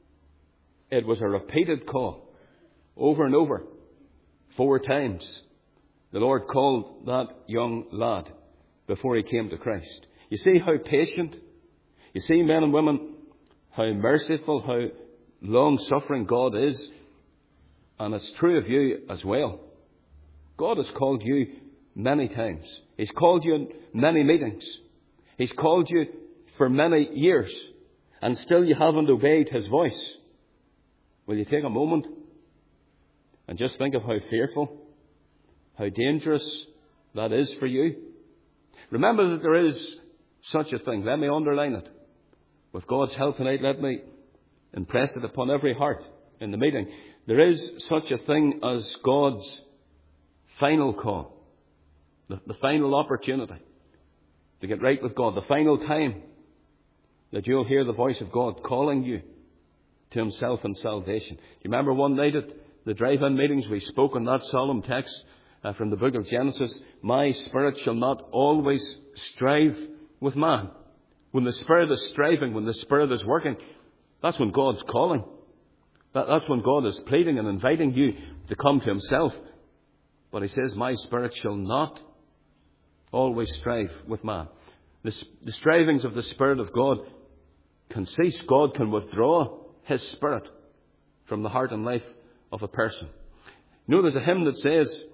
it was a repeated call, over and over, four times. The Lord called that young lad before he came to Christ. You see how patient, you see, men and women, how merciful, how long-suffering God is. And it's true of you as well. God has called you many times. He's called you in many meetings. He's called you for many years. And still you haven't obeyed his voice. Will you take a moment and just think of how fearful, how dangerous that is for you? Remember that there is such a thing. Let me underline it. With God's help tonight, let me impress it upon every heart in the meeting. There is such a thing as God's final call. The, the final opportunity to get right with God. The final time that you'll hear the voice of God calling you to himself and salvation. You remember one night at the drive-in meetings we spoke on that solemn text uh, from the book of Genesis. My spirit shall not always strive with man. When the Spirit is striving, when the Spirit is working, that's when God's calling. That, that's when God is pleading and inviting you to come to himself. But he says, my Spirit shall not always strive with man. The, the strivings of the Spirit of God can cease. God can withdraw His Spirit from the heart and life of a person. You know, there's a hymn that says,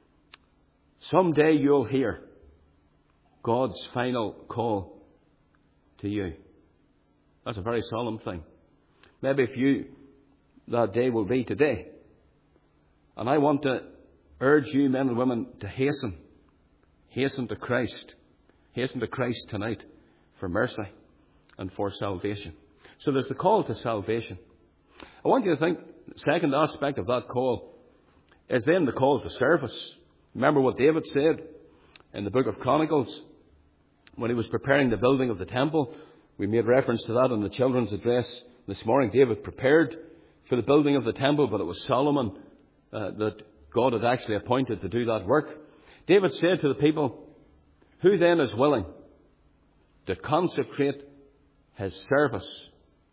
someday you'll hear God's final call to you. That's a very solemn thing. Maybe if you, that day will be today. And I want to urge you, men and women, to hasten. Hasten to Christ. Hasten to Christ tonight for mercy and for salvation. So there's the call to salvation. I want you to think the second aspect of that call is then the call to service. Remember what David said in the book of Chronicles when he was preparing the building of the temple. We made reference to that in the children's address this morning. David prepared for the building of the temple, but it was Solomon uh, that God had actually appointed to do that work. David said to the people, who then is willing to consecrate his service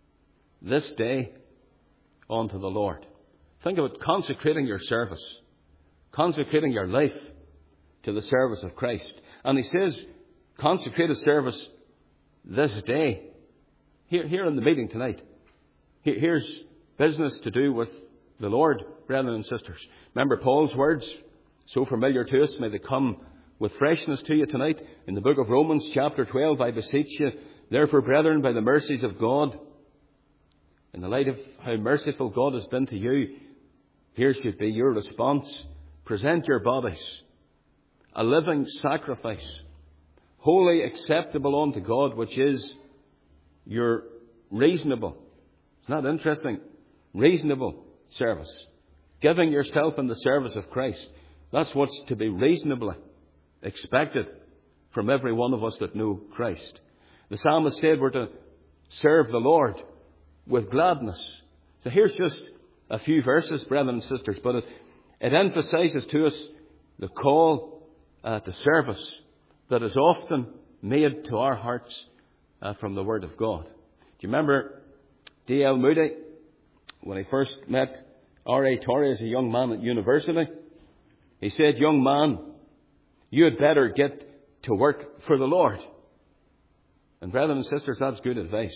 this day unto the Lord? Think of it, consecrating your service, consecrating your life to the service of Christ. And he says, consecrate a service this day. Here, here in the meeting tonight. Here, here's business to do with the Lord, brethren and sisters. Remember Paul's words, so familiar to us. May they come with freshness to you tonight. In the book of Romans, chapter twelve, I beseech you, therefore, brethren, by the mercies of God, in the light of how merciful God has been to you, here should be your response. Present your bodies a living sacrifice, wholly acceptable unto God, which is your reasonable, it's not interesting, reasonable service. Giving yourself in the service of Christ. That's what's to be reasonably expected from every one of us that know Christ. The psalmist said we're to serve the Lord with gladness. So here's just a few verses, brethren and sisters, but it, it emphasizes to us the call uh, to service that is often made to our hearts uh, from the Word of God. Do you remember D L Moody, when he first met R A Torrey as a young man at university? He said, young man, you had better get to work for the Lord. And brethren and sisters, that's good advice.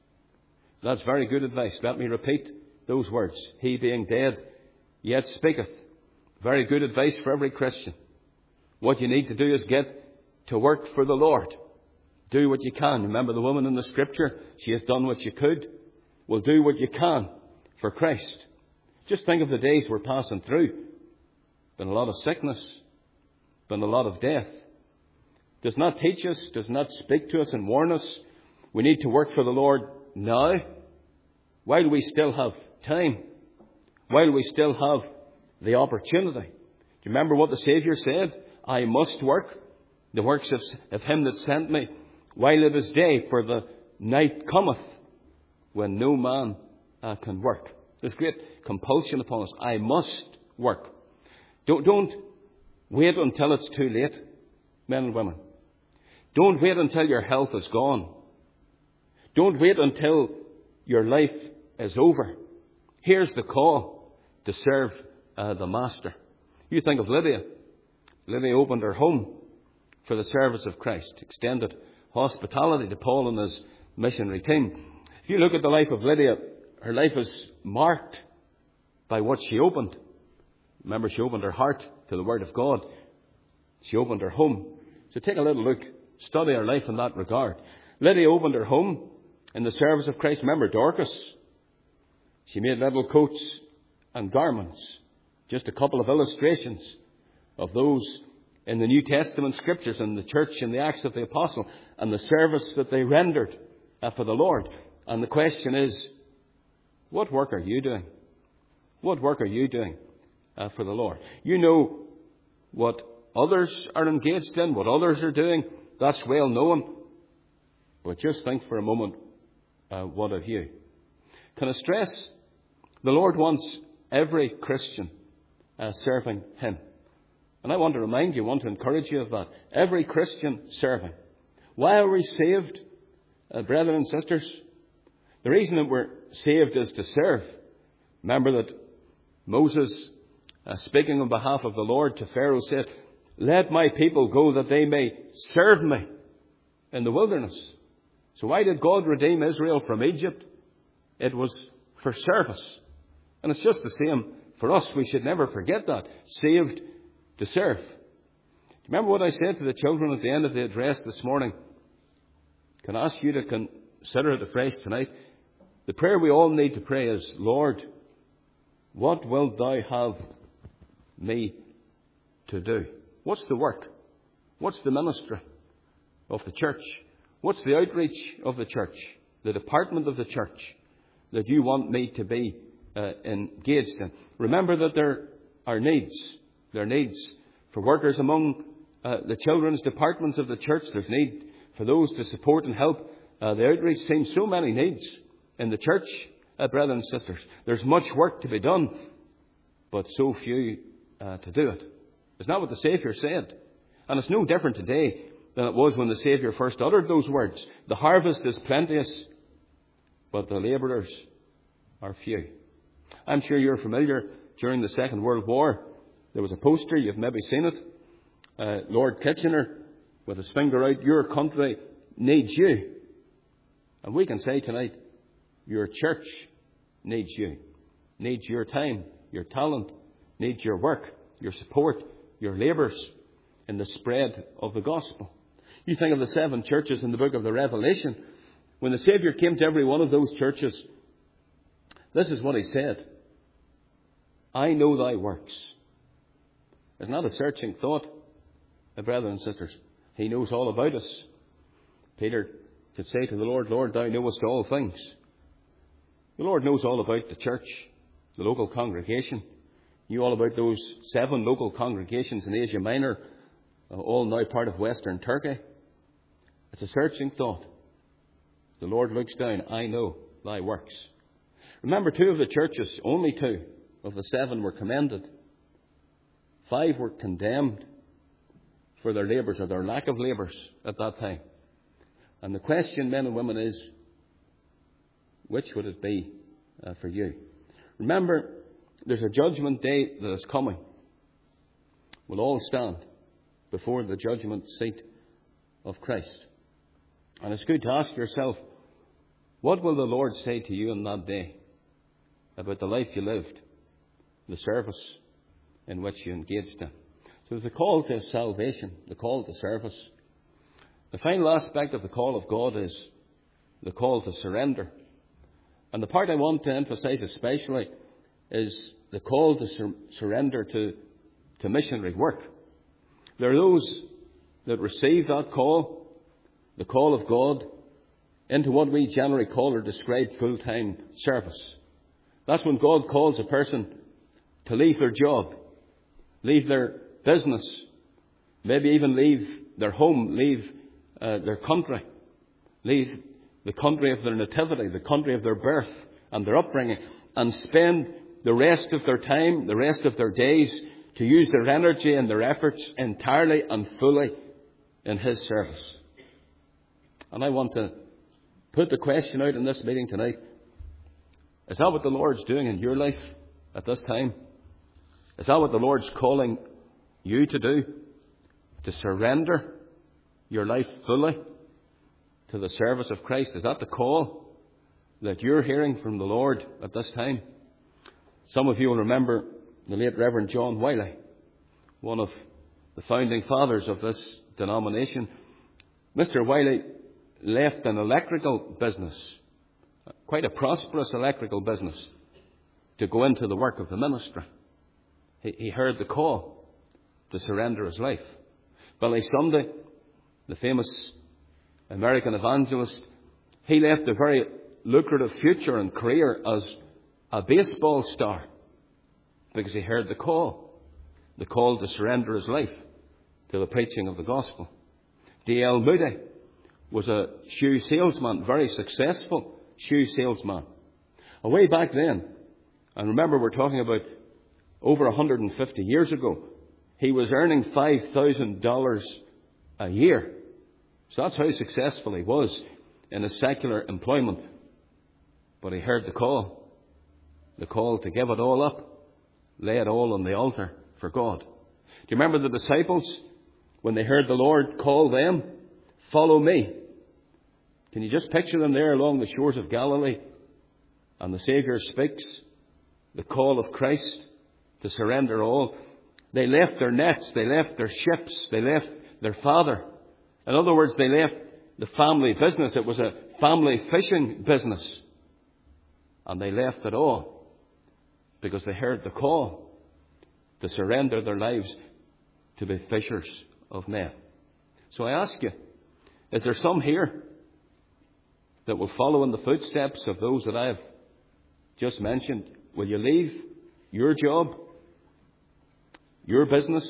That's very good advice. Let me repeat those words. He being dead, yet speaketh. Very good advice for every Christian. What you need to do is get to work for the Lord. Do what you can. Remember the woman in the scripture? She has done what she could. Well, do what you can for Christ. Just think of the days we're passing through. Been a lot of sickness. Been a lot of death. Does not teach us, does not speak to us and warn us. We need to work for the Lord now, while we still have time, while we still have the opportunity. Do you remember what the Saviour said? I must work the works of, of him that sent me while it is day, for the night cometh when no man uh, can work. There's great compulsion upon us. I must work. Don't, don't wait until it's too late, men and women. Don't wait until your health is gone. Don't wait until your life is over. Here's the call to serve uh, the Master. You think of Lydia. Lydia opened her home for the service of Christ, extended hospitality to Paul and his missionary team. If you look at the life of Lydia, her life is marked by what she opened. Remember, she opened her heart to the Word of God. She opened her home. So take a little look, study her life in that regard. Lydia opened her home in the service of Christ. Remember Dorcas? She made little coats and garments. Just a couple of illustrations of those in the New Testament scriptures and the church and the Acts of the Apostle and the service that they rendered uh, for the Lord. And the question is, what work are you doing? What work are you doing uh, for the Lord? You know what others are engaged in, what others are doing. That's well known. But just think for a moment, uh, what of you? Can I stress, the Lord wants every Christian uh, serving Him. And I want to remind you, want to encourage you of that. Every Christian serving. Why are we saved, uh, brethren and sisters? The reason that we're saved is to serve. Remember that Moses, uh, speaking on behalf of the Lord to Pharaoh, said, let my people go that they may serve me in the wilderness. So why did God redeem Israel from Egypt? It was for service. And it's just the same for us. We should never forget that. Saved to serve. Remember what I said to the children at the end of the address this morning? Can I ask you to consider it afresh tonight? The prayer we all need to pray is, Lord, what wilt thou have me to do? What's the work? What's the ministry of the church? What's the outreach of the church? The department of the church that you want me to be uh, engaged in? Remember that there are needs. There are needs for workers among uh, the children's departments of the church. There's need for those to support and help uh, the outreach team. So many needs in the church, uh, brothers and sisters. There's much work to be done, but so few uh, to do it. Isn't that what the Saviour said? And it's no different today than it was when the Saviour first uttered those words. The harvest is plenteous, but the labourers are few. I'm sure you're familiar, during the Second World War, there was a poster, you've maybe seen it, uh, Lord Kitchener with his finger out, your country needs you. And we can say tonight, your church needs you, needs your time, your talent, needs your work, your support, your labours in the spread of the gospel. You think of the seven churches in the book of the Revelation. When the Saviour came to every one of those churches, this is what he said. I know thy works. Isn't that a searching thought, my brothers and sisters? He knows all about us. Peter could say to the Lord, Lord, thou knowest all things. The Lord knows all about the church, the local congregation. He knew all about those seven local congregations in Asia Minor, all now part of Western Turkey. It's a searching thought. The Lord looks down, I know thy works. Remember, two of the churches, only two of the seven, were commended. Five were condemned for their labours or their lack of labours at that time. And the question, men and women, is, which would it be uh, for you? Remember, there's a judgment day that is coming. We'll all stand before the judgment seat of Christ. And it's good to ask yourself, what will the Lord say to you on that day about the life you lived, the service in which you engaged in? So there's the call to salvation, the call to service. The final aspect of the call of God is the call to surrender. And the part I want to emphasize especially is the call to sur- surrender to, to missionary work. There are those that receive that call, the call of God, into what we generally call or describe full-time service. That's when God calls a person to leave their job, leave their business, maybe even leave their home, leave uh, their country, leave the country of their nativity, the country of their birth and their upbringing, and spend the rest of their time, the rest of their days, to use their energy and their efforts entirely and fully in His service. And I want to put the question out in this meeting tonight. Is that what the Lord's doing in your life at this time? Is that what the Lord's calling you to do? To surrender your life fully to the service of Christ? Is that the call that you're hearing from the Lord at this time? Some of you will remember the late Reverend John Wiley, one of the founding fathers of this denomination. Mister Wiley left an electrical business, quite a prosperous electrical business, to go into the work of the ministry. He, he heard the call to surrender his life. Billy Sunday, the famous American evangelist, he left a very lucrative future and career as a baseball star because he heard the call, the call to surrender his life to the preaching of the gospel. D L Moody was a shoe salesman, very successful shoe salesman. Way back then, and remember we're talking about over one hundred fifty years ago, he was earning five thousand dollars a year. So that's how successful he was in his secular employment. But he heard the call, the call to give it all up, lay it all on the altar for God. Do you remember the disciples, when they heard the Lord call them, follow me? Can you just picture them there along the shores of Galilee? And the Saviour speaks the call of Christ to surrender all. They left their nets, they left their ships, they left their father. In other words, they left the family business. It was a family fishing business. And they left it all because they heard the call to surrender their lives to be fishers of men. So I ask you, is there some here that will follow in the footsteps of those that I have just mentioned? Will you leave your job, your business,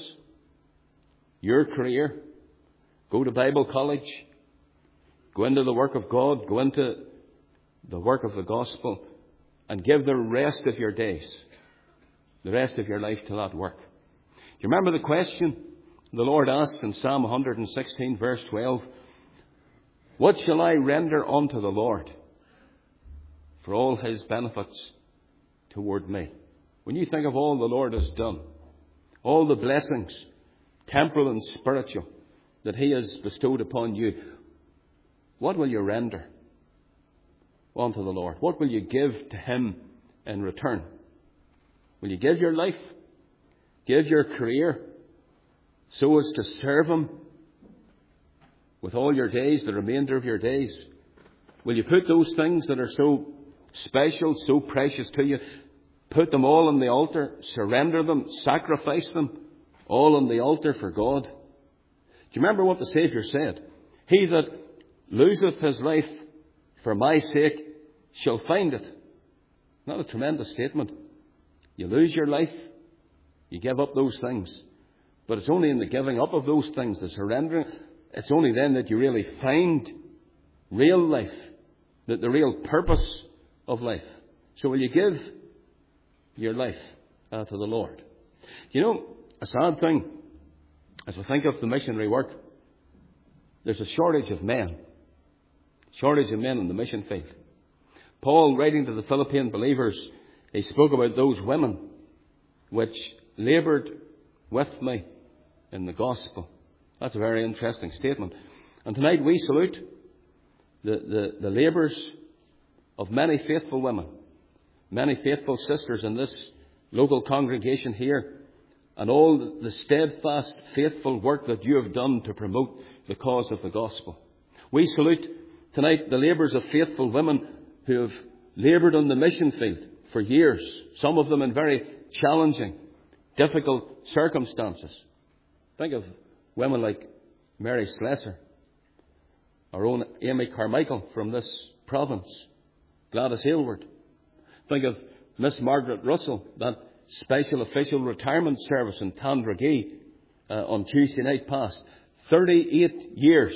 your career, go to Bible college, go into the work of God, go into the work of the gospel, and give the rest of your days, the rest of your life to that work? Do you remember the question the Lord asks in Psalm one sixteen, verse twelve? What shall I render unto the Lord for all his benefits toward me? When you think of all the Lord has done, all the blessings, temporal and spiritual, that he has bestowed upon you, what will you render unto the Lord? What will you give to him in return? Will you give your life, give your career, so as to serve him with all your days, the remainder of your days? Will you put those things that are so special, so precious to you, put them all on the altar, surrender them, sacrifice them, all on the altar for God? Do you remember what the Saviour said? He that loseth his life for my sake shall find it. Not a tremendous statement? You lose your life, you give up those things. But it's only in the giving up of those things, the surrendering, it's only then that you really find real life, that the real purpose of life. So will you give your life uh, to the Lord? You know, a sad thing, as we think of the missionary work, there's a shortage of men. Shortage of men in the mission field. Paul, writing to the Philippine believers, he spoke about those women which laboured with me in the gospel. That's a very interesting statement. And tonight we salute the, the, the labours of many faithful women, many faithful sisters in this local congregation here, and all the steadfast, faithful work that you have done to promote the cause of the gospel. We salute tonight the labours of faithful women who have laboured on the mission field for years, some of them in very challenging, difficult circumstances. Think of women like Mary Slessor, our own Amy Carmichael from this province, Gladys Aylward. Think of Miss Margaret Russell, that special official retirement service in Tandragee uh, on Tuesday night past. thirty-eight years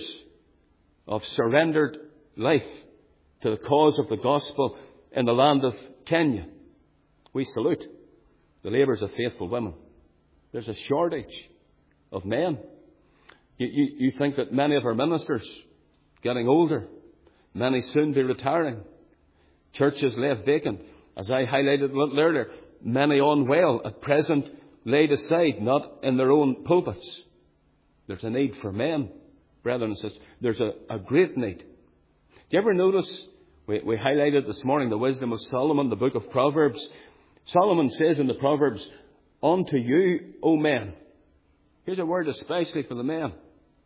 of surrendered life to the cause of the gospel in the land of Kenya. We salute the labours of faithful women. There's a shortage of men. You, you, you think that many of our ministers getting older, many soon be retiring, churches left vacant. As I highlighted a little earlier, many unwell at present laid aside, not in their own pulpits. There's a need for men, brethren and sisters. There's a, a great need. Do you ever notice, we, we highlighted this morning the wisdom of Solomon, the book of Proverbs. Solomon says in the Proverbs, unto you, O men. Here's a word especially for the men.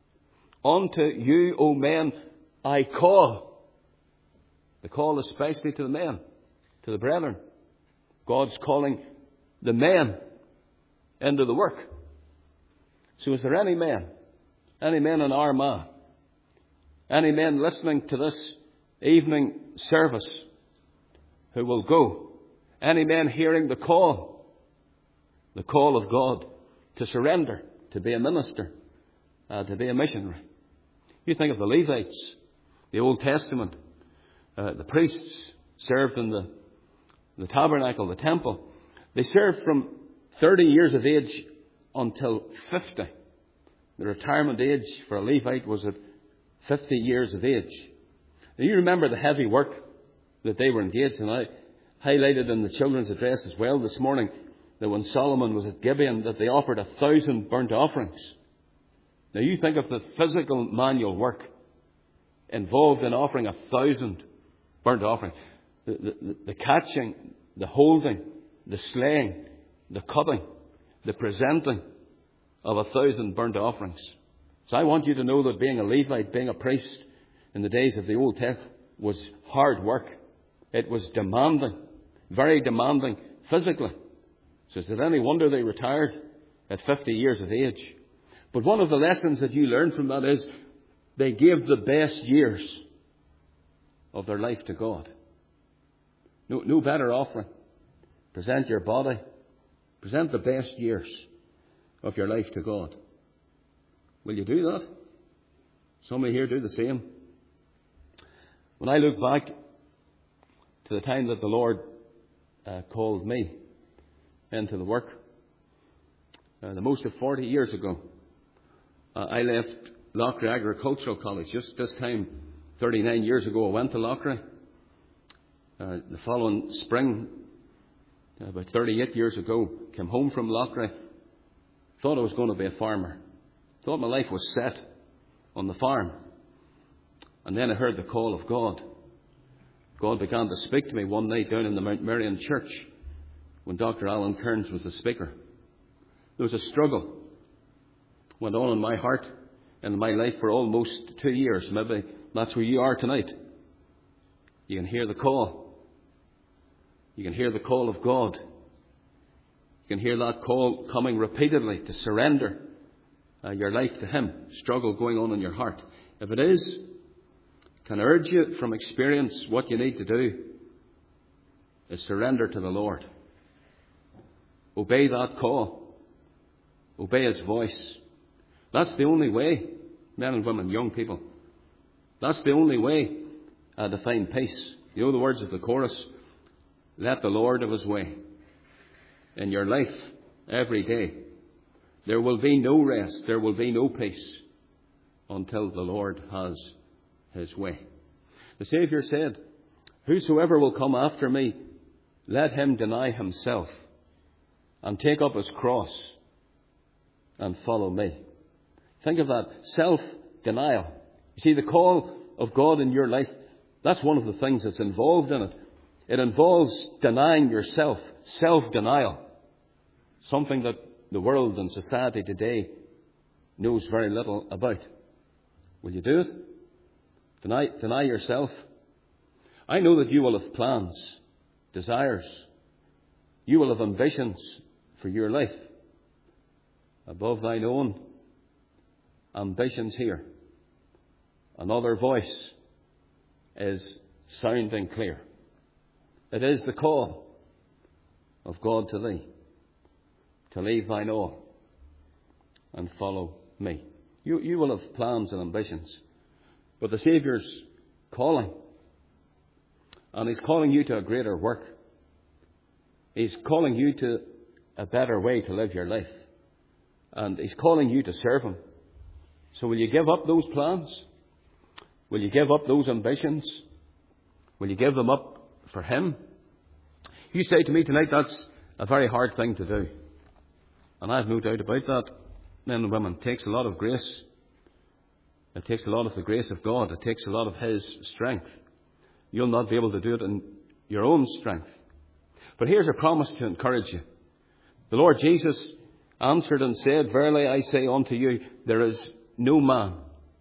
Unto you, O men, I call. The call especially to the men, to the brethren. God's calling the men into the work. So is there any men, any men in Armagh, any men listening to this evening service who will go? Any men hearing the call, the call of God to surrender, to be a minister, uh, to be a missionary? You think of the Levites, the Old Testament, uh, the priests served in the, the tabernacle, the temple. They served from thirty years of age until fifty. The retirement age for a Levite was at fifty years of age. Now you remember the heavy work that they were engaged in. I highlighted in the children's address as well this morning that when Solomon was at Gibeon, that they offered a thousand burnt offerings. Now you think of the physical manual work involved in offering a thousand burnt offerings. The, the, the catching, the holding, the slaying, the cutting, the presenting of a thousand burnt offerings. So I want you to know that being a Levite, being a priest in the days of the Old Testament was hard work. It was demanding, very demanding physically. So is it any wonder they retired at fifty years of age? But one of the lessons that you learn from that is they gave the best years of their life to God. No, no better offering. Present your body. Present the best years of your life to God. Will you do that? Somebody here do the same. When I look back to the time that the Lord uh, called me into the work, uh, the most of forty years ago, uh, I left Loughrea Agricultural College. Just this time, thirty-nine years ago, I went to Loughrea. Uh, the following spring, uh, about thirty-eight years ago, came home from Loughrea. Thought I was going to be a farmer. Thought my life was set on the farm. And then I heard the call of God. God began to speak to me one night down in the Mount Merion Church when Doctor Alan Kearns was the speaker. There was a struggle went on in my heart and in my life for almost two years. Maybe that's where you are tonight. You can hear the call. You can hear the call of God. You can hear that call coming repeatedly to surrender uh, your life to Him. Struggle going on in your heart. If it is, can urge you from experience, what you need to do is surrender to the Lord. Obey that call. Obey His voice. That's the only way, men and women, young people. That's the only way uh, to find peace. You know the words of the chorus? Let the Lord have His way in your life every day. There will be no rest. There will be no peace until the Lord has His way. The Saviour said, whosoever will come after me, let him deny himself and take up his cross and follow me. Think of that. Self-denial. You see, the call of God in your life, that's one of the things that's involved in it. It involves denying yourself, self-denial. Something that the world and society today knows very little about. Will you do it? Deny, deny yourself. I know that you will have plans, desires. You will have ambitions for your life. Above thine own ambitions here, another voice is sounding clear. It is the call of God to thee, to leave thine all and follow me. You, you will have plans and ambitions, but the Saviour's calling, and He's calling you to a greater work. He's calling you to a better way to live your life, and He's calling you to serve Him. So will you give up those plans? Will you give up those ambitions? Will you give them up for Him? You say to me tonight, that's a very hard thing to do. And I have no doubt about that. Men and women, it takes a lot of grace. It takes a lot of the grace of God. It takes a lot of His strength. You'll not be able to do it in your own strength. But here's a promise to encourage you. The Lord Jesus answered and said, verily I say unto you, there is no man.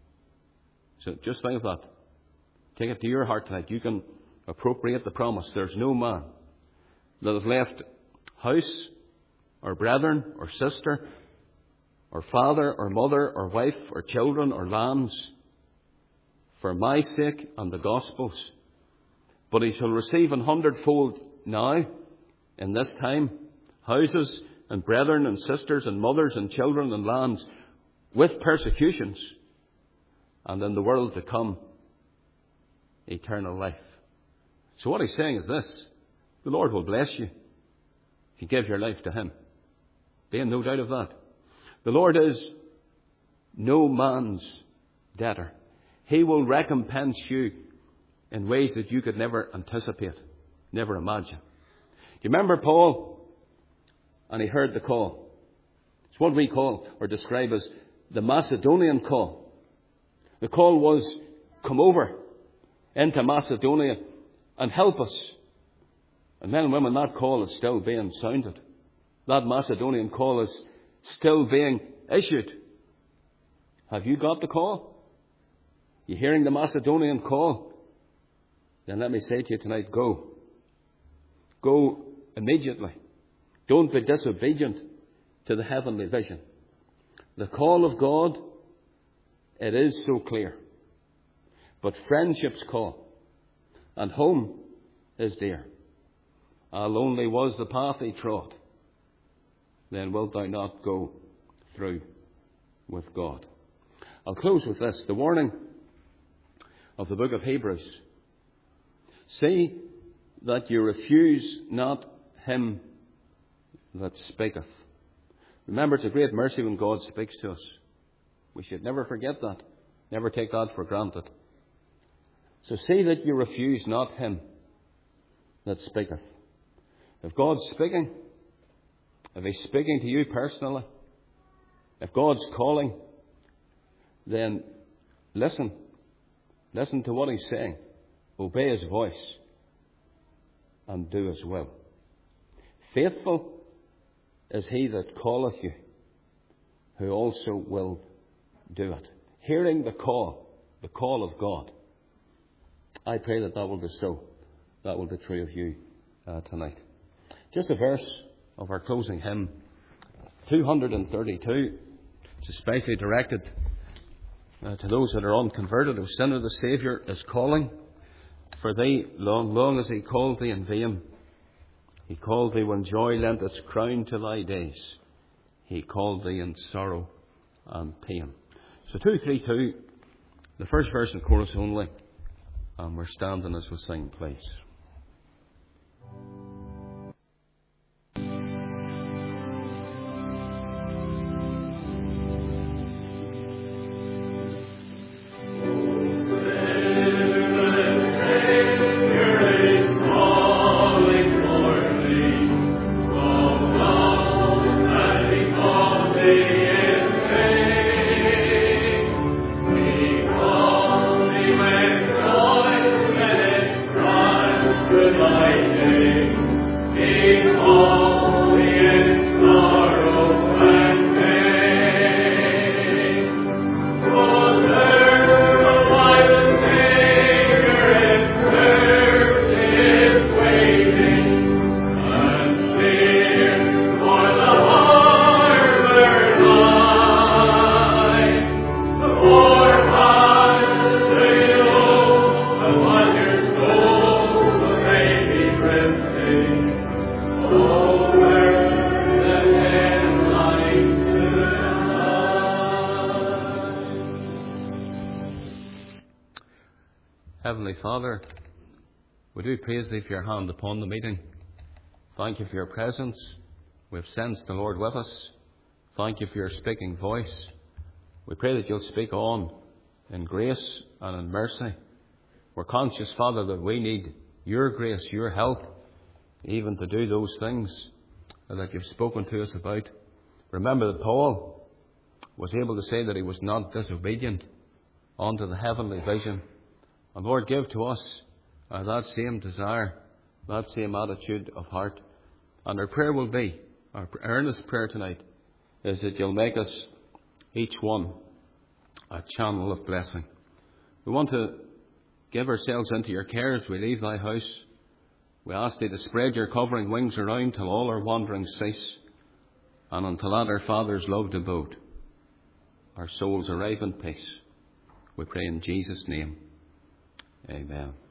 So just think of that. Take it to your heart tonight. You can appropriate the promise. There's no man that has left house or brethren or sister or father or mother or wife or children or lands for my sake and the gospel's, but he shall receive an hundredfold now in this time houses and brethren and sisters and mothers and children and lands with persecutions, and in the world to come eternal life. So what he's saying is this: the Lord will bless you if you give your life to Him. Be in no doubt of that. The Lord is no man's debtor. He will recompense you in ways that you could never anticipate, never imagine. Do you remember Paul? And he heard the call. It's what we call or describe as the Macedonian call. The call was come over into Macedonia and help us. And men and women, that call is still being sounded. That Macedonian call is still being issued. Have you got the call? You hearing the Macedonian call? Then let me say to you tonight, go. Go immediately. Don't be disobedient to the heavenly vision. The call of God, it is so clear. But friendship's call and home is dear. Ah, lonely was the path he trod. Then wilt thou not go through with God. I'll close with this. The warning of the book of Hebrews. See that you refuse not him that speaketh. Remember, it's a great mercy when God speaks to us. We should never forget that. Never take that for granted. So see that you refuse not him that speaketh. If God's speaking, if he's speaking to you personally, if God's calling, then listen. Listen to what he's saying. Obey his voice and do his will. Faithful is he that calleth you, who also will do it. Hearing the call, the call of God. I pray that that will be so. That will be true of you uh, tonight. Just a verse of our closing hymn, two thirty-two. It's especially directed uh, to those that are unconverted. Who sinner the Saviour is calling. For thee, long, long as he called thee in vain, he called thee when joy lent its crown to thy days. He called thee in sorrow and pain. So two thirty-two, the first verse and chorus only. And we're standing as we sing, please. Heavenly Father, we do praise thee for your hand upon the meeting. Thank you for your presence. We've sensed the Lord with us. Thank you for your speaking voice. We pray that you'll speak on in grace and in mercy. We're conscious, Father, that we need your grace, your help, even to do those things that you've spoken to us about. Remember that Paul was able to say that he was not disobedient unto the heavenly vision. And Lord, give to us uh, that same desire, that same attitude of heart. And our prayer will be, our earnest prayer tonight, is that you'll make us, each one, a channel of blessing. We want to give ourselves into your care as we leave thy house. We ask thee to spread your covering wings around till all our wanderings cease, and until that our Father's loved abode, our souls arrive in peace. We pray in Jesus' name. Amen.